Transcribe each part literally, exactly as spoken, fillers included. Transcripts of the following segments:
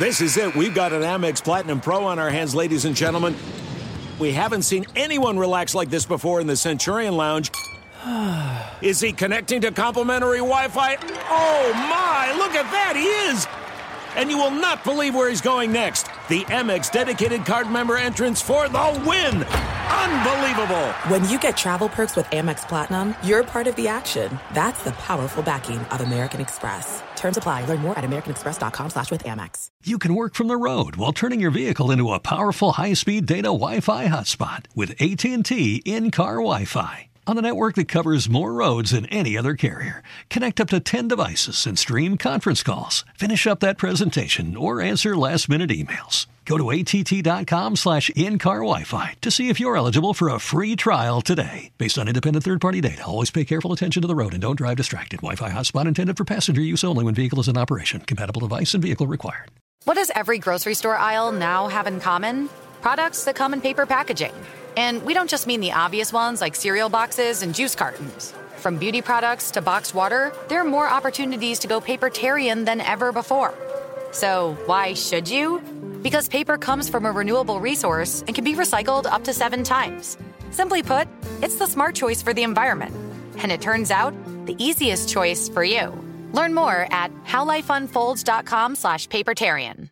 This is it. We've got an Amex Platinum Pro on our hands, ladies and gentlemen. We haven't seen anyone relax like this before in the Centurion Lounge. Is he connecting to complimentary Wi-Fi? Oh, my. Look at that. He is. And you will not believe where he's going next. The Amex dedicated card member entrance for the win. Unbelievable. When you get travel perks with Amex Platinum, you're part of the action. That's the powerful backing of American Express. Terms apply. Learn more at americanexpress.com slash with Amex. You can work from the road while turning your vehicle into a powerful high-speed data Wi-Fi hotspot with A T and T in-car Wi-Fi. On a network that covers more roads than any other carrier. Connect up to ten devices and stream conference calls. Finish up that presentation or answer last-minute emails. Go to att.com slash in-car Wi-Fi to see if you're eligible for a free trial today. Based on independent third-party data, always pay careful attention to the road and don't drive distracted. Wi-Fi hotspot intended for passenger use only when vehicle is in operation. Compatible device and vehicle required. What does every grocery store aisle now have in common? Products that come in paper packaging. And we don't just mean the obvious ones like cereal boxes and juice cartons. From beauty products to boxed water, there are more opportunities to go papertarian than ever before. So why should you? Because paper comes from a renewable resource and can be recycled up to seven times. Simply put, it's the smart choice for the environment. And it turns out, the easiest choice for you. Learn more at howlifeunfolds.com slash papertarian.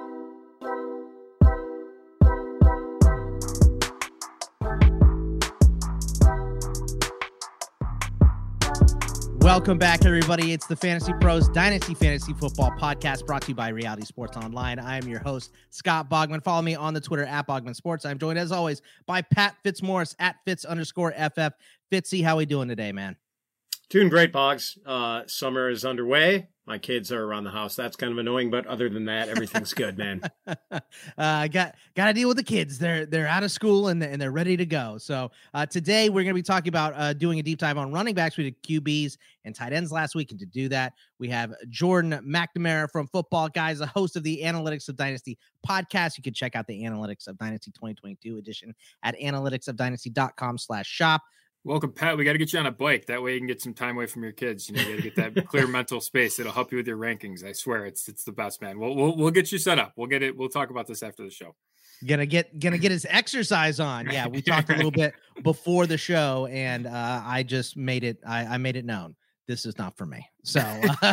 Welcome back, everybody. It's the Fantasy Pros Dynasty Fantasy Football Podcast brought to you by Reality Sports Online. I am your host, Scott Bogman. Follow me on the Twitter at Bogman Sports. I'm joined, as always, by Pat Fitzmaurice at Fitz underscore FF. Fitzy, how we doing today, man? Doing great, Boggs. Uh, summer is underway. My kids are around the house. That's kind of annoying, but other than that, everything's good, man. I uh, got got to deal with the kids. They're they're out of school and, and they're ready to go. So uh, today we're going to be talking about uh, doing a deep dive on running backs. We did Q Bs and tight ends last week, and to do that, we have Jordan McNamara from Football Guys, the host of the Analytics of Dynasty podcast. You can check out the Analytics of Dynasty twenty twenty-two edition at analyticsofdynasty.com slash shop. Welcome, Pat. We got to get you on a bike. That way you can get some time away from your kids. You know, you got to get that clear mental space. It'll help you with your rankings. I swear, it's it's the best, man. We'll we'll we'll get you set up. We'll get it. We'll talk about this after the show. Gonna get gonna get his exercise on. Yeah, we talked a little bit before the show, and uh, I just made it. I, I made it known. This is not for me. So uh,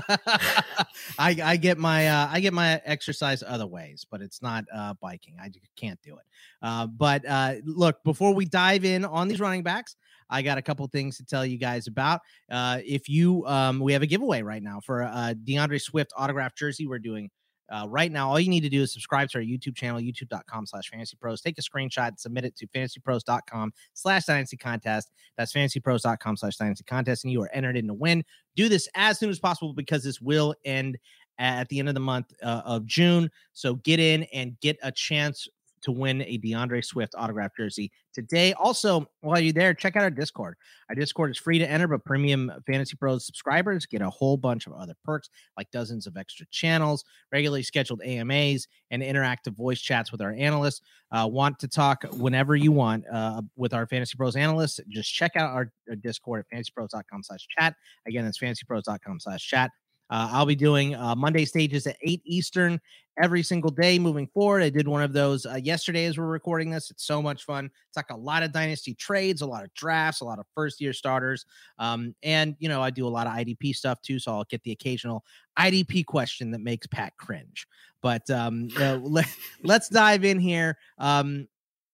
I, I get my uh, I get my exercise other ways, but it's not uh, biking. I can't do it. Uh, but uh, look, before we dive in on these running backs, I got a couple things to tell you guys about. Uh, if you, um, we have a giveaway right now for a DeAndre Swift autographed jersey. We're doing uh, right now. All you need to do is subscribe to our YouTube channel, youtube.com slash fantasy pros. Take a screenshot and submit it to fantasypros.com slash dynasty contest. That's fantasypros.com slash dynasty contest. And you are entered in to win. Do this as soon as possible because this will end at the end of the month uh, of June. So get in and get a chance to win a DeAndre Swift autographed jersey today. Also, while you're there, check out our Discord. Our Discord is free to enter, but premium Fantasy Pros subscribers get a whole bunch of other perks, like dozens of extra channels, regularly scheduled A M As, and interactive voice chats with our analysts. Uh, want to talk whenever you want uh, with our Fantasy Pros analysts? Just check out our, our Discord at fantasypros.com slash chat. Again, that's fantasypros.com slash chat. Uh, I'll be doing uh, Monday stages at eight Eastern every single day moving forward. I did one of those uh, yesterday as we're recording this. It's so much fun. It's like a lot of dynasty trades, a lot of drafts, a lot of first-year starters. Um, and, you know, I do a lot of I D P stuff too, so I'll get the occasional I D P question that makes Pat cringe. But um, uh, let, let's dive in here. Um,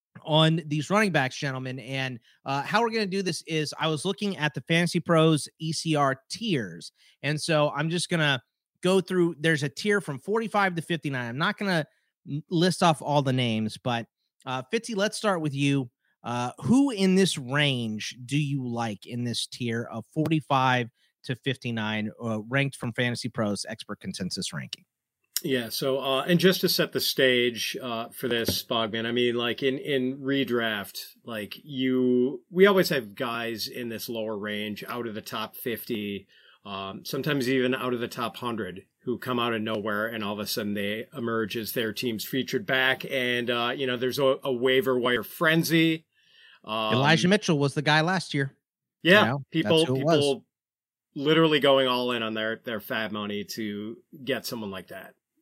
on these running backs, gentlemen. And uh, how we're going to do this is I was looking at the Fantasy Pros E C R tiers. And so I'm just going to go through. There's a tier from forty-five to fifty-nine. I'm not going to list off all the names, but uh, Fitzy, let's start with you. Uh, who in this range do you like in this tier of forty-five to fifty-nine uh, ranked from Fantasy Pros expert consensus ranking? Yeah. So, uh, and just to set the stage, uh, for this, Bogman, I mean, like in, in redraft, like you, we always have guys in this lower range out of the top fifty, um, sometimes even out of the top one hundred who come out of nowhere and all of a sudden they emerge as their team's featured back. And, uh, you know, there's a, a waiver wire frenzy. Um, Elijah Mitchell was the guy last year. Yeah. You know, people, people literally going all in on their, their fab money to get someone like that.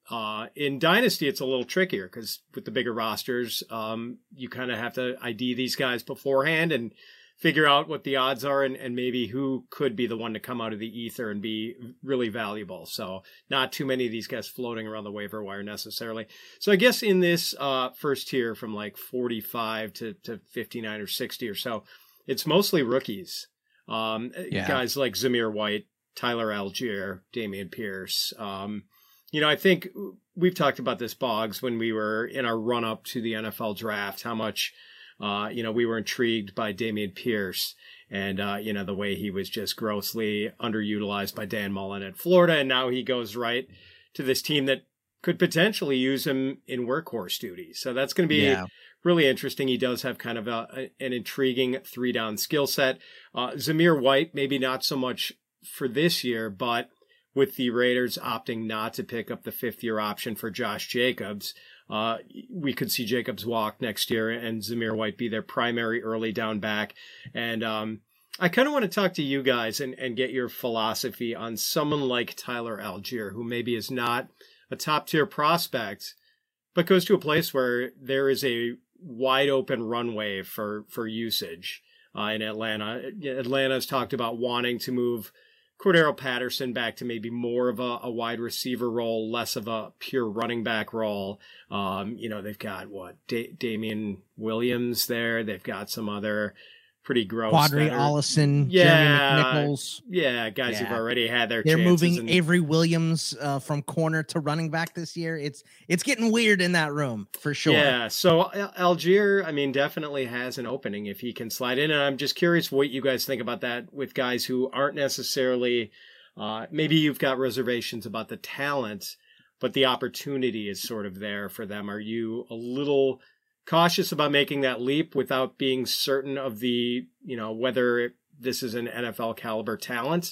Uh, in Dynasty, it's a little trickier because with the bigger rosters, um, you kind of have to I D these guys beforehand and figure out what the odds are and, and maybe who could be the one to come out of the ether and be really valuable. So not too many of these guys floating around the waiver wire necessarily. So I guess in this uh, first tier from like forty-five to, to fifty-nine or sixty or so, it's mostly rookies. Um, yeah. Guys like Zamir White, Tyler Algier, Dameon Pierce. Um, you know, I think we've talked about this, Boggs, when we were in our run up to the N F L draft, how much Uh, you know, we were intrigued by Dameon Pierce and, uh, you know, the way he was just grossly underutilized by Dan Mullen at Florida. And now he goes right to this team that could potentially use him in workhorse duty. So that's going to be yeah. really interesting. He does have kind of a, a, an intriguing three down skill set. Uh, Zamir White, maybe not so much for this year, but with the Raiders opting not to pick up the fifth year option for Josh Jacobs, Uh, we could see Jacobs walk next year and Zamir White be their primary early down back. And um, I kind of want to talk to you guys and, and get your philosophy on someone like Tyler Algier, who maybe is not a top tier prospect, but goes to a place where there is a wide open runway for, for usage uh, in Atlanta. Atlanta's talked about wanting to move Cordero Patterson back to maybe more of a, a wide receiver role, less of a pure running back role. Um, you know, they've got what da- Damian Williams there. They've got some other pretty gross. Quadri Allison, yeah, Jeremy McNichols. Yeah, guys yeah. who've already had their They're chances. moving and, Avery Williams uh, from corner to running back this year. It's it's getting weird in that room for sure. Yeah, so Algier, I mean, definitely has an opening if he can slide in. And I'm just curious what you guys think about that with guys who aren't necessarily, uh, maybe you've got reservations about the talent, but the opportunity is sort of there for them. Are you a little cautious about making that leap without being certain of the, you know, whether this is an N F L caliber talent,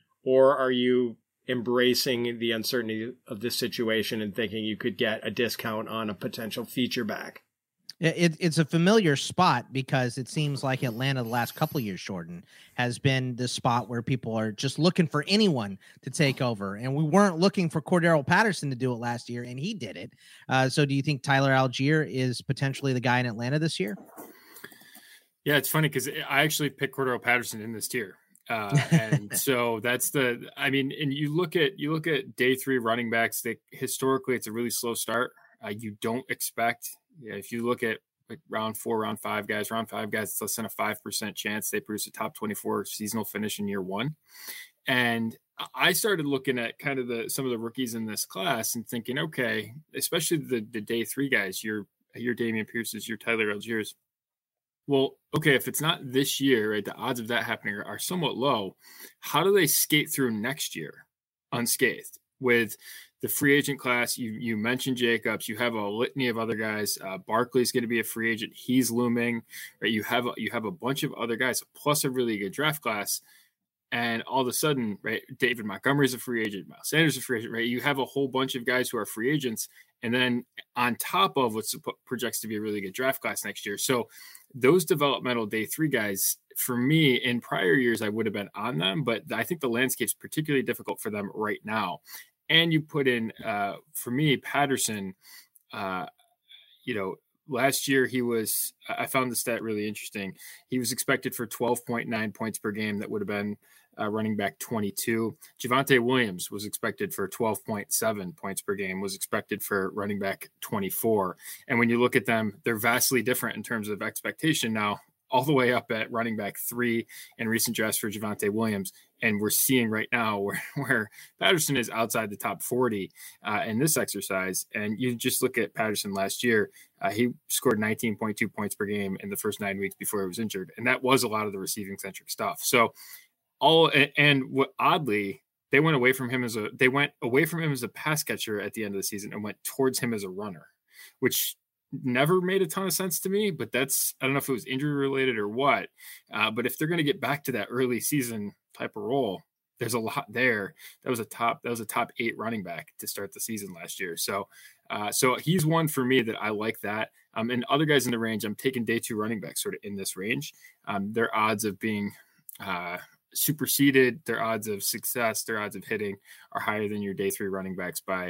or are you embracing the uncertainty of this situation and thinking you could get a discount on a potential feature back? It, it's a familiar spot because it seems like Atlanta the last couple of years, Jordan, has been the spot where people are just looking for anyone to take over. And we weren't looking for Cordero Patterson to do it last year, and he did it. Uh, so do you think Tyler Algier is potentially the guy in Atlanta this year? Yeah, it's funny because I actually picked Cordero Patterson in this tier. Uh, and so that's the, I mean, and you look at, you look at day three running backs, they historically, it's a really slow start. Uh, you don't expect, yeah, if you look at like round four, round five guys, round five guys, it's less than a five percent chance they produce a top twenty-four seasonal finish in year one. And I started looking at kind of the, some of the rookies in this class and thinking, okay, especially the, the day three guys, your, your Dameon Pierce's, your Tyler Algiers. Well, okay, if it's not this year, right, the odds of that happening are, are somewhat low. How do they skate through next year unscathed? With the free agent class, you you mentioned Jacobs, you have a litany of other guys. Uh, Barkley's going to be a free agent; he's looming. Right? You have a, you have a bunch of other guys, plus a really good draft class, and all of a sudden, right? David Montgomery's a free agent, Miles Sanders is a free agent, right? You have a whole bunch of guys who are free agents, and then on top of what's projects to be a really good draft class next year. So those developmental day three guys, for me, in prior years, I would have been on them, but I think the landscape's particularly difficult for them right now. And you put in, uh, for me, Patterson, uh, you know, last year he was, I found the stat really interesting. He was expected for twelve point nine points per game. That would have been uh, running back twenty-two. Javonte Williams was expected for twelve point seven points per game, was expected for running back twenty-four. And when you look at them, they're vastly different in terms of expectation now, all the way up at running back three in recent drafts for Javonte Williams. And we're seeing right now where, where Patterson is outside the top forty uh, in this exercise. And you just look at Patterson last year, uh, he scored nineteen point two points per game in the first nine weeks before he was injured. And that was a lot of the receiving centric stuff. So all, and, and what oddly, they went away from him as a, they went away from him as a pass catcher at the end of the season and went towards him as a runner, which never made a ton of sense to me, but that's, I don't know if it was injury related or what. Uh, but if they're going to get back to that early season type of role, there's a lot there. That was a top, that was a top eight running back to start the season last year. So, uh, so he's one for me that I like that. Um, and other guys in the range, I'm taking day two running backs sort of in this range. Um, their odds of being uh, superseded, their odds of success, their odds of hitting are higher than your day three running backs by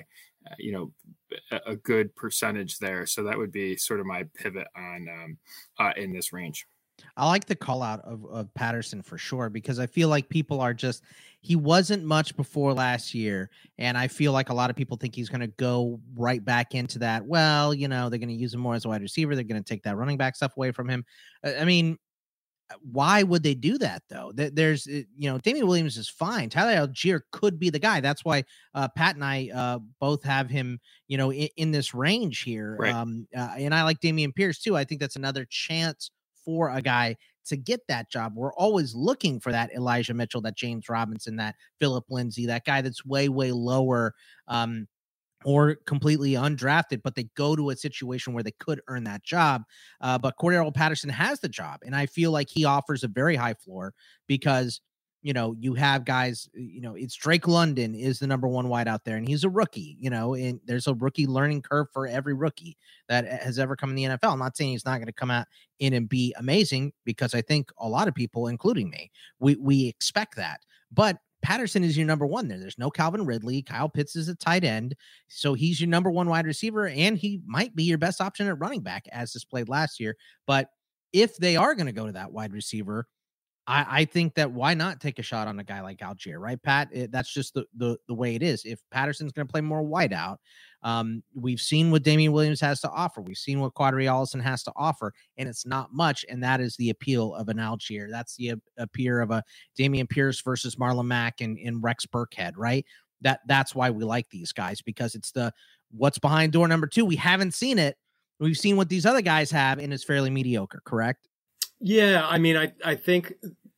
uh, you know, a, a good percentage there. So that would be sort of my pivot on um, uh, in this range. I like the call out of, of Patterson for sure, because I feel like people are just, he wasn't much before last year. And I feel like a lot of people think he's going to go right back into that. Well, you know, they're going to use him more as a wide receiver. They're going to take that running back stuff away from him. I mean, why would they do that though? There's, you know, Damien Williams is fine. Tyler Allgeier could be the guy. That's why uh, Pat and I uh, both have him, you know, in, in this range here. Right. Um, uh, and I like Dameon Pierce too. I think that's another chance for a guy to get that job. We're always looking for that Elijah Mitchell, that James Robinson, that Phillip Lindsay, that guy that's way, way lower um, or completely undrafted, but they go to a situation where they could earn that job. Uh, but Cordero Patterson has the job. And I feel like he offers a very high floor because, you know, you have guys, you know, it's Drake London is the number one wide out there, and he's a rookie, you know, and there's a rookie learning curve for every rookie that has ever come in the N F L. I'm not saying he's not going to come out in and be amazing, because I think a lot of people, including me, we, we expect that. But Patterson is your number one there. There's no Calvin Ridley. Kyle Pitts is a tight end. So he's your number one wide receiver, and he might be your best option at running back as displayed last year. But if they are going to go to that wide receiver, I, I think that why not take a shot on a guy like Allgeier, right, Pat? It, that's just the, the the way it is. If Patterson's going to play more wide out, um, we've seen what Damien Williams has to offer. We've seen what Quadri Allison has to offer, and it's not much, and that is the appeal of an Allgeier. That's the appeal of a Dameon Pierce versus Marlon Mack and, and Rex Burkhead, right? That That's why we like these guys, because it's the what's behind door number two. We haven't seen it. We've seen what these other guys have, and it's fairly mediocre, correct? Yeah, I mean, I, I think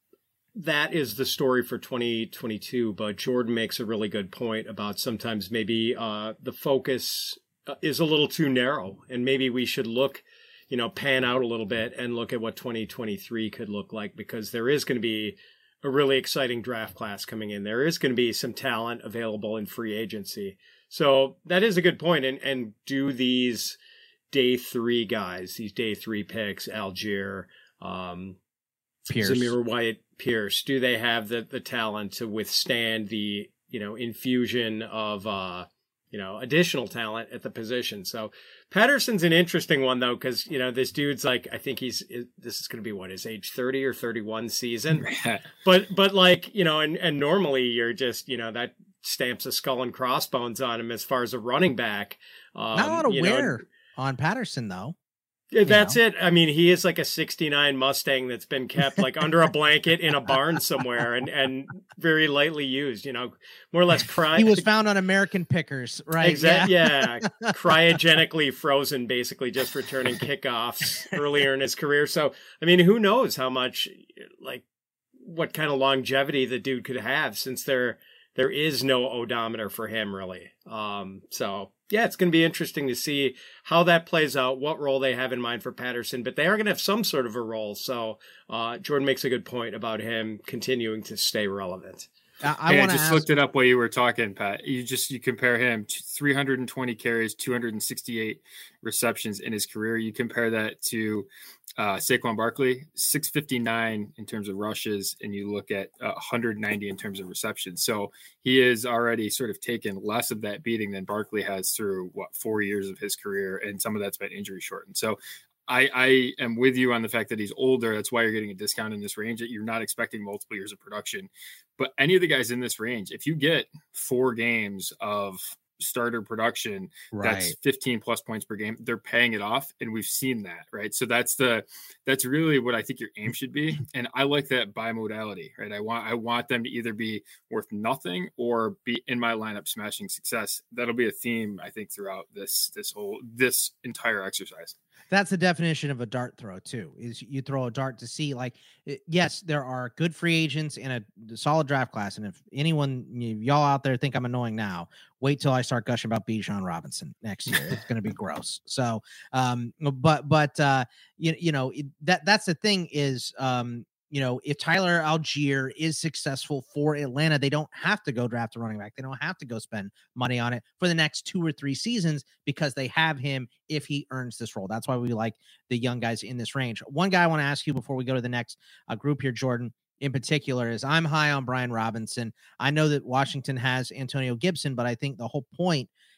that is the story for twenty twenty-two, but Jordan makes a really good point about sometimes maybe uh, the focus is a little too narrow, and maybe we should look, you know, pan out a little bit and look at what twenty twenty-three could look like, because there is going to be a really exciting draft class coming in. There is going to be some talent available in free agency. So that is a good point. And, and do these day three guys, these day three picks, Allgeier, um, Pierce, Zamir White, Pierce, do they have the, the talent to withstand the, you know, infusion of, uh, you know, additional talent at the position? So Patterson's an interesting one though, because, you know, this dude's like, I think he's, this is going to be what, his age thirty or thirty-one season. but, but like, you know, and, and normally you're just, you know, that stamps a skull and crossbones on him as far as a running back. Um, Not a lot of you wear know, on Patterson though. That's you know? it. I mean, he is like a sixty-nine Mustang that's been kept like under a blanket in a barn somewhere and, and very lightly used, you know, more or less cry. He was found on American Pickers, right? Exactly. Yeah. yeah. Cryogenically frozen, basically just returning kickoffs earlier in his career. So, I mean, who knows how much, like, what kind of longevity the dude could have, since there, there is no odometer for him really. Um, so yeah, it's going to be interesting to see how that plays out, what role they have in mind for Patterson, but they are going to have some sort of a role. So uh, Jordan makes a good point about him continuing to stay relevant. I, I, hey, I want to just ask... looked it up while you were talking, Pat. You just you compare him to three hundred twenty carries, two hundred sixty-eight receptions in his career. You compare that to uh, Saquon Barkley, six fifty-nine in terms of rushes, and you look at uh, one hundred ninety in terms of receptions. So he is already sort of taken less of that beating than Barkley has through what four years of his career, and some of that's been injury shortened. So I, I am with you on the fact that he's older. That's why you're getting a discount in this range, that you're not expecting multiple years of production. But any of the guys in this range, if you get four games of starter production, right, that's fifteen plus points per game, they're paying it off. And we've seen that, right? So that's the, that's really what I think your aim should be. And I like that bimodality, right? I want, I want them to either be worth nothing or be in my lineup smashing success. That'll be a theme, I think, throughout this, this whole, this entire exercise. That's the definition of a dart throw too, is you throw a dart to see, like, yes, there are good free agents in a solid draft class. And if anyone, y'all out there think I'm annoying now, wait till I start gushing about Bijan Robinson next year. It's going to be gross. So, um, but, but, uh, you, you know, that, that's the thing is, um, you know, if Tyler Allgeier is successful for Atlanta, they don't have to go draft a running back. They don't have to go spend money on it for the next two or three seasons, because they have him if he earns this role. That's why we like the young guys in this range. One guy I want to ask you before we go to the next uh, group here, Jordan, in particular, is I'm high on Brian Robinson. I know that Washington has Antonio Gibson, but I think the whole point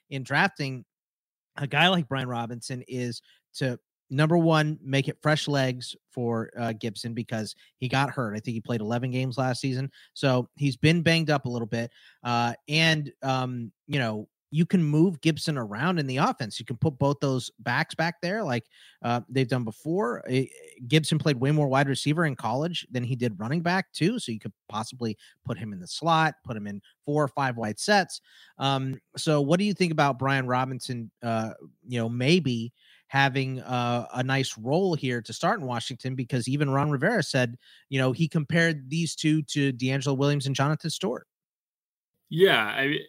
in drafting a guy like Brian Robinson is to, number one, make it fresh legs for uh, Gibson because he got hurt. I think he played eleven games last season. So he's been banged up a little bit. Uh, and, um, you know, you can move Gibson around in the offense. You can put both those backs back there like uh, they've done before. It, Gibson played way more wide receiver in college than he did running back too. So you could possibly put him in the slot, put him in four or five wide sets. Um, so what do you think about Brian Robinson, uh, you know, maybe having uh, a nice role here to start in Washington? Because even Ron Rivera said, you know, he compared these two to D'Angelo Williams and Jonathan Stewart. Yeah, I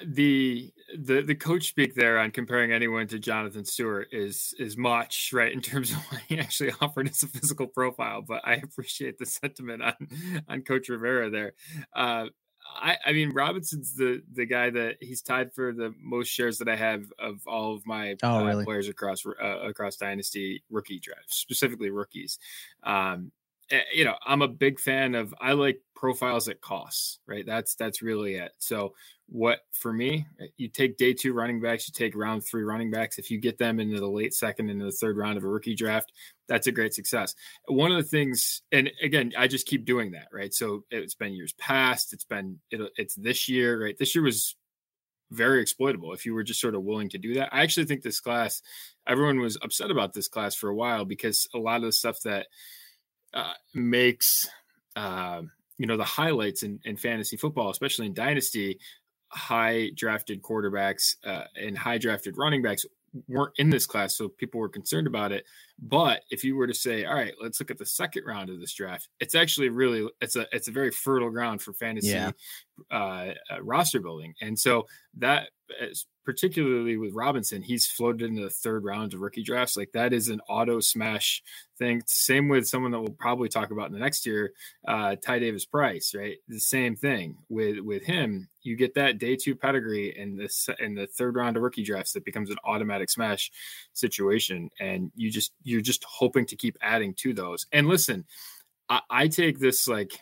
the the the coach speak there on comparing anyone to Jonathan Stewart is is much, right, in terms of what he actually offered as a physical profile. But I appreciate the sentiment on on Coach Rivera there. Uh, I, I mean, Robinson's the the guy that he's tied for the most shares that I have of all of my oh, uh, really? players across uh, across Dynasty rookie drafts, specifically rookies. Um, you know, I'm a big fan of, I like profiles at costs, right? That's, that's really it. So what, for me, you take day two running backs, you take round three running backs. If you get them into the late second, into the third round of a rookie draft, that's a great success. One of the things, and again, I just keep doing that, right? So it's been years past, it's been, it, it's this year, right? This year was very exploitable if you were just sort of willing to do that. I actually think this class, everyone was upset about this class for a while because a lot of the stuff that, Uh, makes, uh, you know, the highlights in, in fantasy football, especially in Dynasty, high drafted quarterbacks uh, and high drafted running backs weren't in this class. So people were concerned about it. But if you were to say, all right, let's look at the second round of this draft, it's actually really, it's a, it's a very fertile ground for fantasy yeah. uh, uh, roster building. And so that is, particularly with Robinson, he's floated into the third round of rookie drafts. Like that is an auto smash thing. Same with someone that we'll probably talk about in the next year, uh, Ty Davis Price, right? The same thing with, with him. You get that day two pedigree in this, in the third round of rookie drafts, that becomes an automatic smash situation. And you just, you're just hoping to keep adding to those. And listen, I, I take this, like,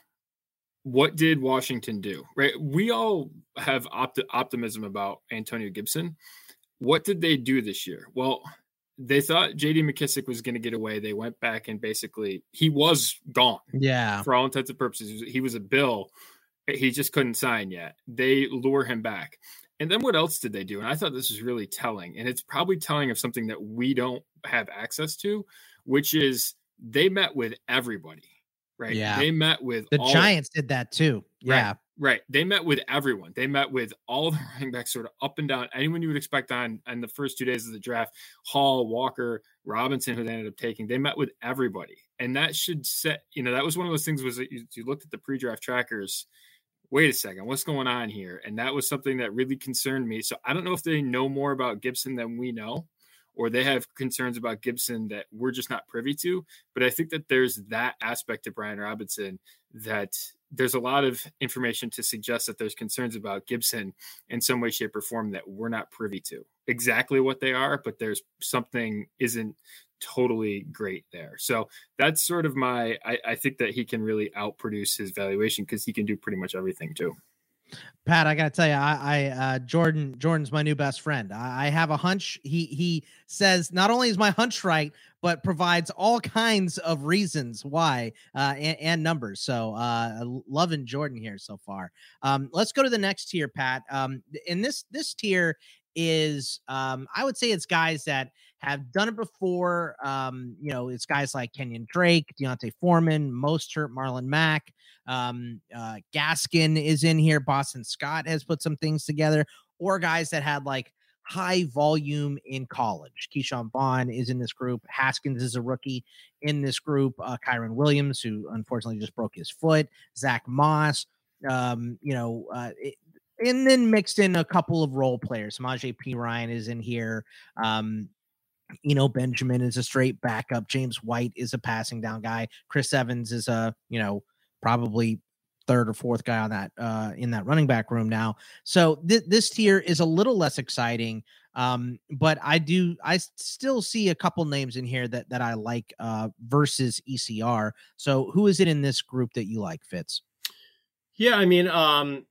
what did Washington do? Right? We all have opt- optimism about Antonio Gibson. What did they do this year? Well, they thought J D McKissick was going to get away. They went back and basically he was gone. Yeah. For all intents and purposes, he was a bill. He just couldn't sign yet. They lure him back. And then what else did they do? And I thought this was really telling. And it's probably telling of something that we don't have access to, which is they met with everybody. Right. Yeah. They met with the all, Giants did that too. Yeah. Right, right. They met with everyone. They met with all the running backs sort of up and down. Anyone you would expect on, on the first two days of the draft, Hall, Walker, Robinson, who they ended up taking, they met with everybody. And that should set, you know, that was one of those things was that you, you looked at the pre-draft trackers. Wait a second, what's going on here? And that was something that really concerned me. So I don't know if they know more about Gibson than we know, or they have concerns about Gibson that we're just not privy to. But I think that there's that aspect to Brian Robinson, that there's a lot of information to suggest that there's concerns about Gibson in some way, shape, or form that we're not privy to exactly what they are, but there's something isn't totally great there. So that's sort of my, I, I think that he can really outproduce his valuation because he can do pretty much everything too. Pat, I gotta tell you, I, I uh, Jordan, Jordan's my new best friend. I, I have a hunch. He he says not only is my hunch right, but provides all kinds of reasons why uh, and, and numbers. So uh, loving Jordan here so far. Um, let's go to the next tier, Pat. Um, and this this tier is, um, I would say, it's guys that have done it before. Um, you know, it's guys like Kenyon Drake, Deontay Foreman, Mostert, Marlon Mack. Um, uh, Gaskin is in here. Boston Scott has put some things together, or guys that had like high volume in college. Keyshawn Vaughn is in this group. Haskins is a rookie in this group. Uh, Kyron Williams, who unfortunately just broke his foot. Zach Moss, um, you know, uh, it, and then mixed in a couple of role players. Samaje Perine is in here. Um, You know, Benjamin is a straight backup. James White is a passing down guy. Chris Evans is a, you know, probably third or fourth guy on that, uh, in that running back room now. So th- this tier is a little less exciting. Um, but I do, I still see a couple names in here that, that I like, uh, versus E C R. So who is it in this group that you like, Fitz? Yeah. I mean, um,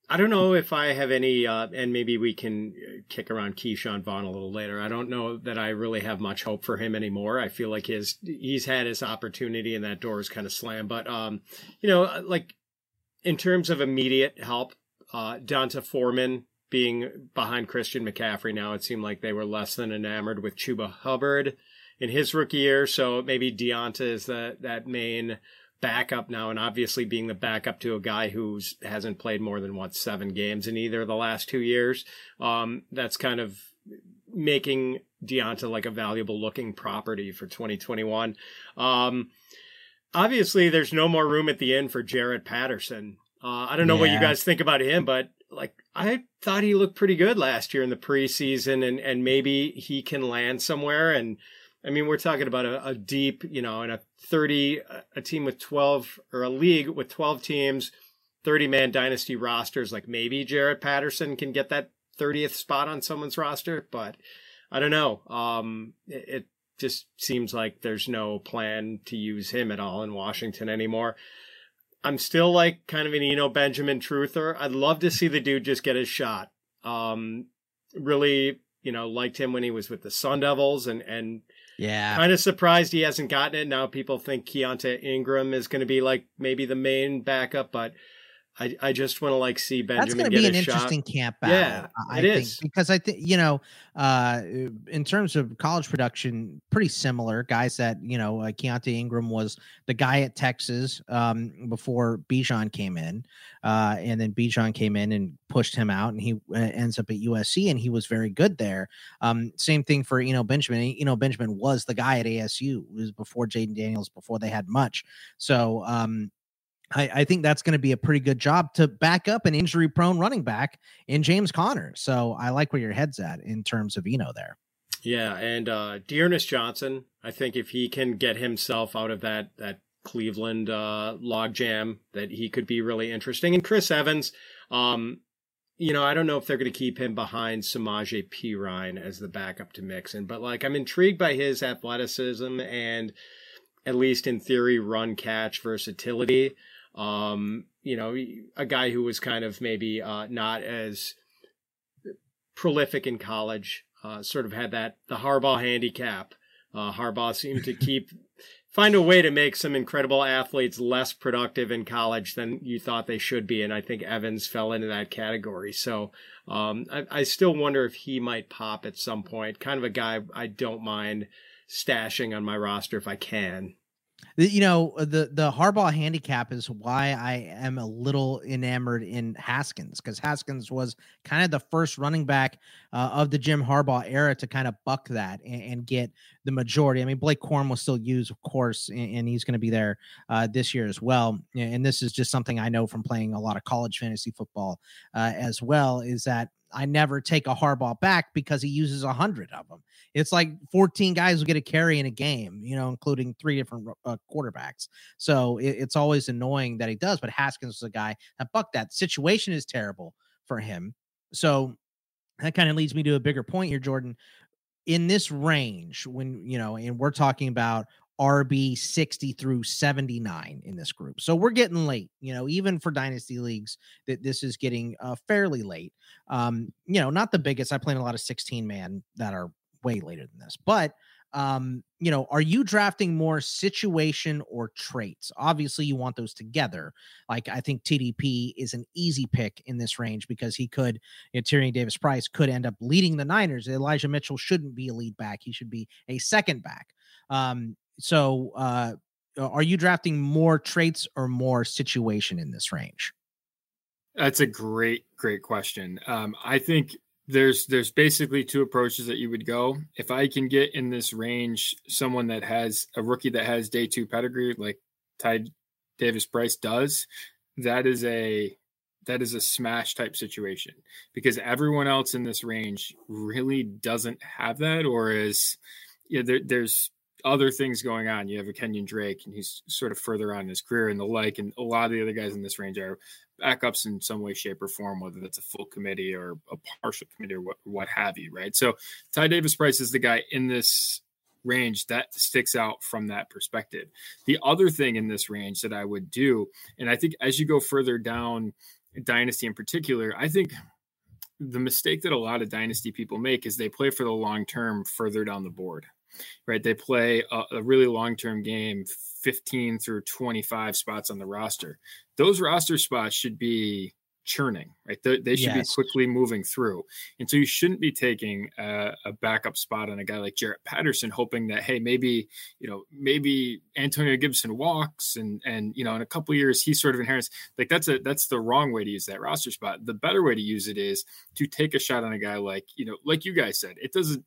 I don't know if I have any, uh, and maybe we can kick around Keyshawn Vaughn a little later. I don't know that I really have much hope for him anymore. I feel like his he's had his opportunity and that door is kind of slammed. But, um, you know, like in terms of immediate help, uh, Donta Foreman being behind Christian McCaffrey now, it seemed like they were less than enamored with Chuba Hubbard in his rookie year. So maybe Deonta is the, that main backup now, and obviously being the backup to a guy who's hasn't played more than what seven games in either of the last two years. Um, that's kind of making Deonta like a valuable looking property for twenty twenty-one. Um, obviously there's no more room at the end for Jaret Patterson. Uh, I don't know yeah. what you guys think about him, but like I thought he looked pretty good last year in the preseason, and, and maybe he can land somewhere. And I mean, we're talking about a, a deep, you know, in a thirty, a team with twelve, or a league with twelve teams, thirty man dynasty rosters. Like maybe Jaret Patterson can get that thirtieth spot on someone's roster, but I don't know. Um, it, it just seems like there's no plan to use him at all in Washington anymore. I'm still like kind of an Eno Benjamin truther. I'd love to see the dude just get his shot. Um, really, you know, liked him when he was with the Sun Devils, and, and, yeah, kind of surprised he hasn't gotten it. Now people think Keontae Ingram is going to be like maybe the main backup, but I, I just want to like see Benjamin That's going to be an shot. interesting camp battle. Yeah, I it think, is. because I think, you know, uh, in terms of college production, pretty similar guys that, you know, uh, Keontae Ingram was the guy at Texas um, before Bijan came in, uh, and then Bijan came in and pushed him out, and he uh, ends up at U S C, and he was very good there. Um, same thing for, you know, Benjamin. You know, Benjamin was the guy at A S U. It was before Jaden Daniels, before they had much. So, um, I, I think that's going to be a pretty good job to back up an injury-prone running back in James Conner. So I like where your head's at in terms of Eno there. Yeah, and uh, Dearness Johnson, I think if he can get himself out of that that Cleveland uh, logjam, that he could be really interesting. And Chris Evans, um, you know, I don't know if they're going to keep him behind Samaje Perine as the backup to Mixon, but like I'm intrigued by his athleticism and, at least in theory, run catch versatility. Um, you know, a guy who was kind of maybe uh, not as prolific in college, uh, sort of had that, the Harbaugh handicap. Uh, Harbaugh seemed to keep, find a way to make some incredible athletes less productive in college than you thought they should be. And I think Evans fell into that category. So um, I, I still wonder if he might pop at some point. Kind of a guy I don't mind stashing on my roster if I can. You know, the, the Harbaugh handicap is why I am a little enamored in Haskins, because Haskins was kind of the first running back uh, of the Jim Harbaugh era to kind of buck that and, and get the majority. I mean, Blake Corum will still use, of course, and, and he's going to be there uh, this year as well. And this is just something I know from playing a lot of college fantasy football uh, as well, is that I never take a Harbaugh back because he uses a hundred of them. It's like fourteen guys will get a carry in a game, you know, including three different uh, quarterbacks. So it, it's always annoying that he does, but Haskins is a guy that bucked that. Situation is terrible for him. So that kind of leads me to a bigger point here, Jordan. In this range, when, you know, and we're talking about R B sixty through seventy-nine in this group. So we're getting late, you know, even for dynasty leagues, that this is getting uh, fairly late. Um, you know, not the biggest. I play in a lot of sixteen man that are way later than this, but um, you know, are you drafting more situation or traits? Obviously you want those together. Like I think T D P is an easy pick in this range because he could, you know, Tyrion Davis-Price could end up leading the Niners. Elijah Mitchell shouldn't be a lead back. He should be a second back. Um, So uh, are you drafting more traits or more situation in this range? That's a great, great question. Um, I think there's there's basically two approaches that you would go. If I can get in this range someone that has a rookie that has day two pedigree like Ty Davis-Price does, that is a that is a smash type situation, because everyone else in this range really doesn't have that, or is yeah, there, there's other things going on. You have a Kenyon Drake, and he's sort of further on in his career and the like. And a lot of the other guys in this range are backups in some way, shape, or form, whether that's a full committee or a partial committee or what, what have you, right? So Ty Davis-Price is the guy in this range that sticks out from that perspective. The other thing in this range that I would do, and I think as you go further down Dynasty in particular, I think the mistake that a lot of Dynasty people make is they play for the long term further down the board, right? They play a, a really long-term game, fifteen through twenty-five spots on the roster. Those roster spots should be churning, right? They, they should yes. be quickly moving through. And so you shouldn't be taking a, a backup spot on a guy like Jarrett Patterson, hoping that, hey, maybe, you know, maybe Antonio Gibson walks and, and, you know, in a couple of years, he sort of inherits. Like that's a, that's the wrong way to use that roster spot. The better way to use it is to take a shot on a guy like, you know, like you guys said, it doesn't,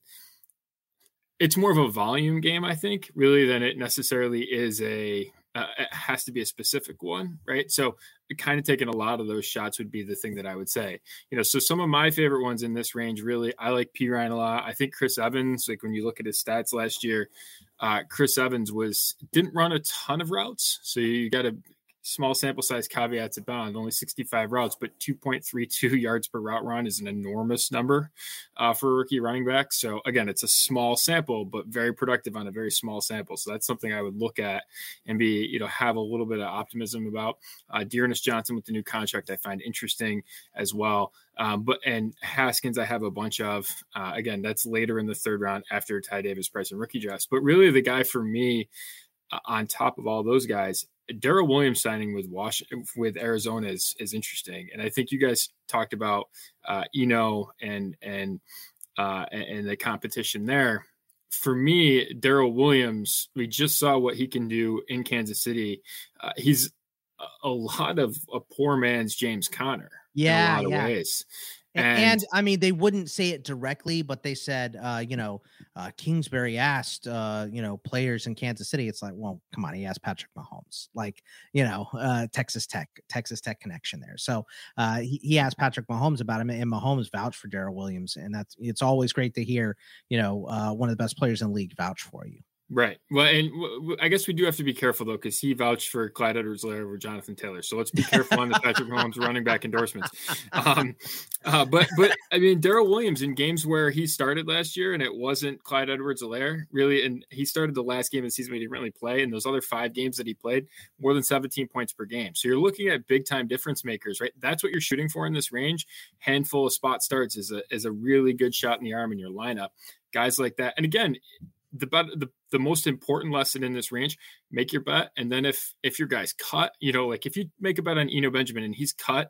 it's more of a volume game, I think, really, than it necessarily is a, uh, it has to be a specific one, right? So kind of taking a lot of those shots would be the thing that I would say, you know, so some of my favorite ones in this range, really, I like P. Ryan a lot. I think Chris Evans, like when you look at his stats last year, uh, Chris Evans was, didn't run a ton of routes. So you got to, small sample size caveats abound, only sixty-five routes, but two point three two yards per route run is an enormous number uh, for a rookie running back. So again, it's a small sample, but very productive on a very small sample. So that's something I would look at and be, you know, have a little bit of optimism about. Uh, Dearness Johnson with the new contract, I find interesting as well. Um, but, and Haskins, I have a bunch of, uh, again, that's later in the third round after Ty Davis Price and rookie drafts. But really the guy for me uh, on top of all those guys, Darrell Williams signing with Washington, with Arizona is, is interesting. And I think you guys talked about uh, Eno and, and, uh, and the competition there. For me, Darrell Williams, we just saw what he can do in Kansas City. Uh, he's a, a lot of a poor man's James Conner. Yeah. In a lot yeah. of ways. And, and I mean, they wouldn't say it directly, but they said, uh, you know, uh, Kingsbury asked, uh, you know, players in Kansas City. It's like, well, come on, he asked Patrick Mahomes, like, you know, uh, Texas Tech, Texas Tech connection there. So uh, he, he asked Patrick Mahomes about him, and Mahomes vouched for Darrell Williams. And that's, it's always great to hear, you know, uh, one of the best players in the league vouch for you. Right. Well, and w- w- I guess we do have to be careful, though, because he vouched for Clyde Edwards-Helaire over Jonathan Taylor. So let's be careful on the Patrick Mahomes running back endorsements. Um, uh, but, but I mean, Darrell Williams in games where he started last year and it wasn't Clyde Edwards-Helaire, really, and he started the last game of the season he didn't really play, and those other five games that he played, more than seventeen points per game. So you're looking at big-time difference makers, right? That's what you're shooting for in this range. Handful of spot starts is a, is a really good shot in the arm in your lineup. Guys like that. And again, the, the the most important lesson in this range, make your bet. And then if, if your guy's cut, you know, like if you make a bet on Eno Benjamin and he's cut,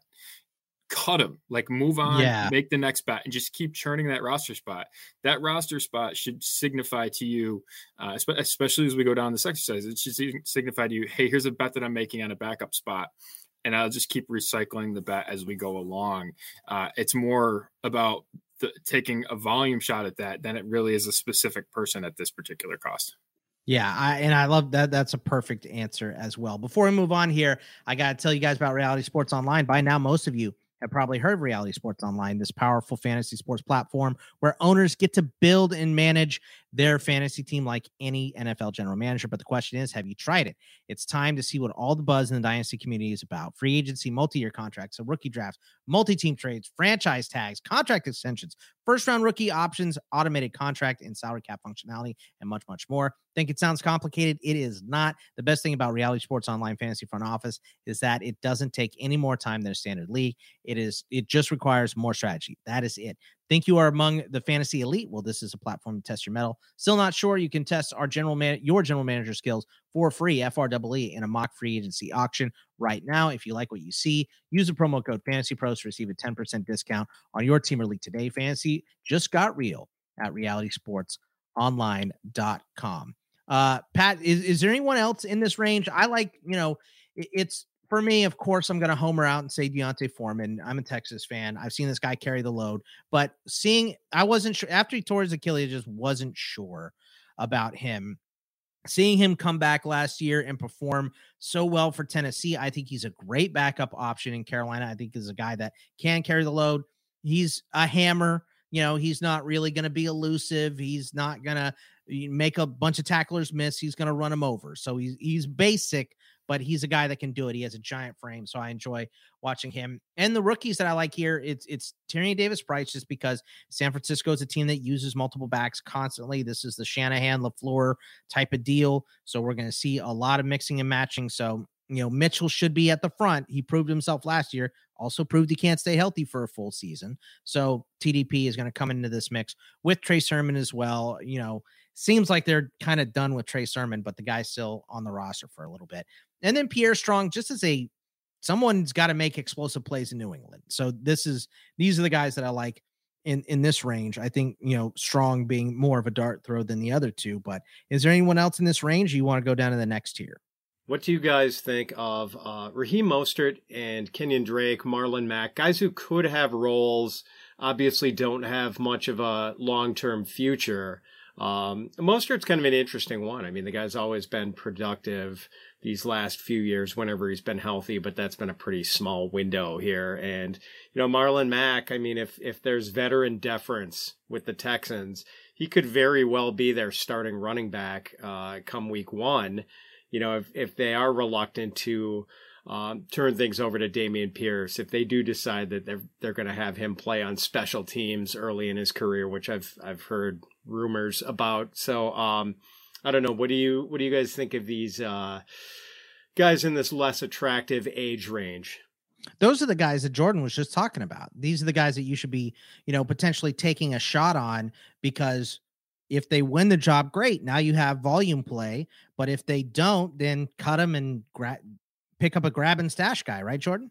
cut him, like move on, yeah. make the next bet and just keep churning that roster spot. That roster spot should signify to you, uh, especially as we go down this exercise, it should signify to you, hey, here's a bet that I'm making on a backup spot. And I'll just keep recycling the bet as we go along. Uh, it's more about the, taking a volume shot at that than it really is a specific person at this particular cost. Yeah, I, and I love that. That's a perfect answer as well. Before we move on here, I got to tell you guys about Reality Sports Online. By now, most of you have probably heard of Reality Sports Online, this powerful fantasy sports platform where owners get to build and manage their fantasy team like any N F L general manager. But the question is, have you tried it? It's time to see what all the buzz in the dynasty community is about. Free agency, multi-year contracts, so rookie drafts, multi-team trades, franchise tags, contract extensions, first-round rookie options, automated contract and salary cap functionality, and much, much more. Think it sounds complicated? It is not. The best thing about Reality Sports Online Fantasy Front Office is that it doesn't take any more time than a standard league. It is. It just requires more strategy. That is it. Think you are among the fantasy elite? Well, this is a platform to test your mettle. Still not sure? You can test our general man, your general manager skills for free, F R E E, in a mock free agency auction right now. If you like what you see, use the promo code FantasyPros to receive a ten percent discount on your team or league today. Fantasy just got real at reality sports online dot com. Uh, Pat, is, is there anyone else in this range? I like, you know, it, it's for me, of course, I'm going to homer out and say Deontay Foreman. I'm a Texas fan. I've seen this guy carry the load, but seeing, I wasn't sure after he tore his Achilles, I just wasn't sure about him. Seeing him come back last year and perform so well for Tennessee, I think he's a great backup option in Carolina. I think he's a guy that can carry the load. He's a hammer. You know, he's not really going to be elusive. He's not going to make a bunch of tacklers miss. He's going to run them over. So he's, he's basic, but he's a guy that can do it. He has a giant frame. So I enjoy watching him. And the rookies that I like here, it's, it's Tyrion Davis-Price, just because San Francisco is a team that uses multiple backs constantly. This is the Shanahan, LaFleur type of deal. So we're going to see a lot of mixing and matching. So, you know, Mitchell should be at the front. He proved himself last year. also proved he can't stay healthy for a full season. So T D P is going to come into this mix with Trey Sermon as well. You know, seems like they're kind of done with Trey Sermon, but the guy's still on the roster for a little bit. And then Pierre Strong, just as a, someone's got to make explosive plays in New England. So this is, these are the guys that I like in, in this range. I think, you know, Strong being more of a dart throw than the other two, but is there anyone else in this range you want to go down to the next tier? What do you guys think of uh, Raheem Mostert and Kenyon Drake, Marlon Mack, guys who could have roles, obviously don't have much of a long-term future? Um, Mostert's kind of an interesting one. I mean, the guy's always been productive these last few years whenever he's been healthy, but that's been a pretty small window here. And, you know, Marlon Mack, I mean, if, if there's veteran deference with the Texans, he could very well be their starting running back, uh, come week one. You know, if, if they are reluctant to, um, turn things over to Dameon Pierce, if they do decide that they're, they're going to have him play on special teams early in his career, which I've, I've heard rumors about. So, um, I don't know. What do you, what do you guys think of these, uh, guys in this less attractive age range? Those are the guys that Jordan was just talking about. These are the guys that you should be, you know, potentially taking a shot on, because if they win the job, great. Now you have volume play, but if they don't, then cut them and gra- pick up a grab and stash guy, right, Jordan?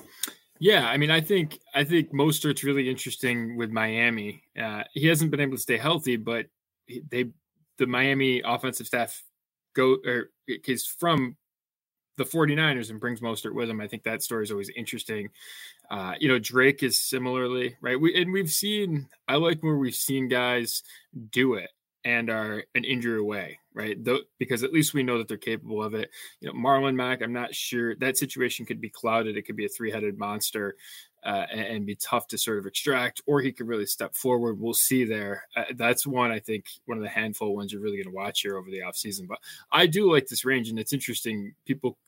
Yeah, I mean, I think I think Mostert's really interesting with Miami. Uh, he hasn't been able to stay healthy, but they the Miami offensive staff go or is from the 49ers and brings Mostert with him. I think that story is always interesting. Uh, you know, Drake is similarly, right? We and we've seen, I like where we've seen guys do it and are an injury away, right? Though, because at least we know that they're capable of it. You know, Marlon Mack, I'm not sure that situation could be clouded. It could be a three-headed monster uh, and, and be tough to sort of extract, or he could really step forward. We'll see there. Uh, that's one, I think, one of the handful of ones you're really going to watch here over the offseason. But I do like this range, and it's interesting. People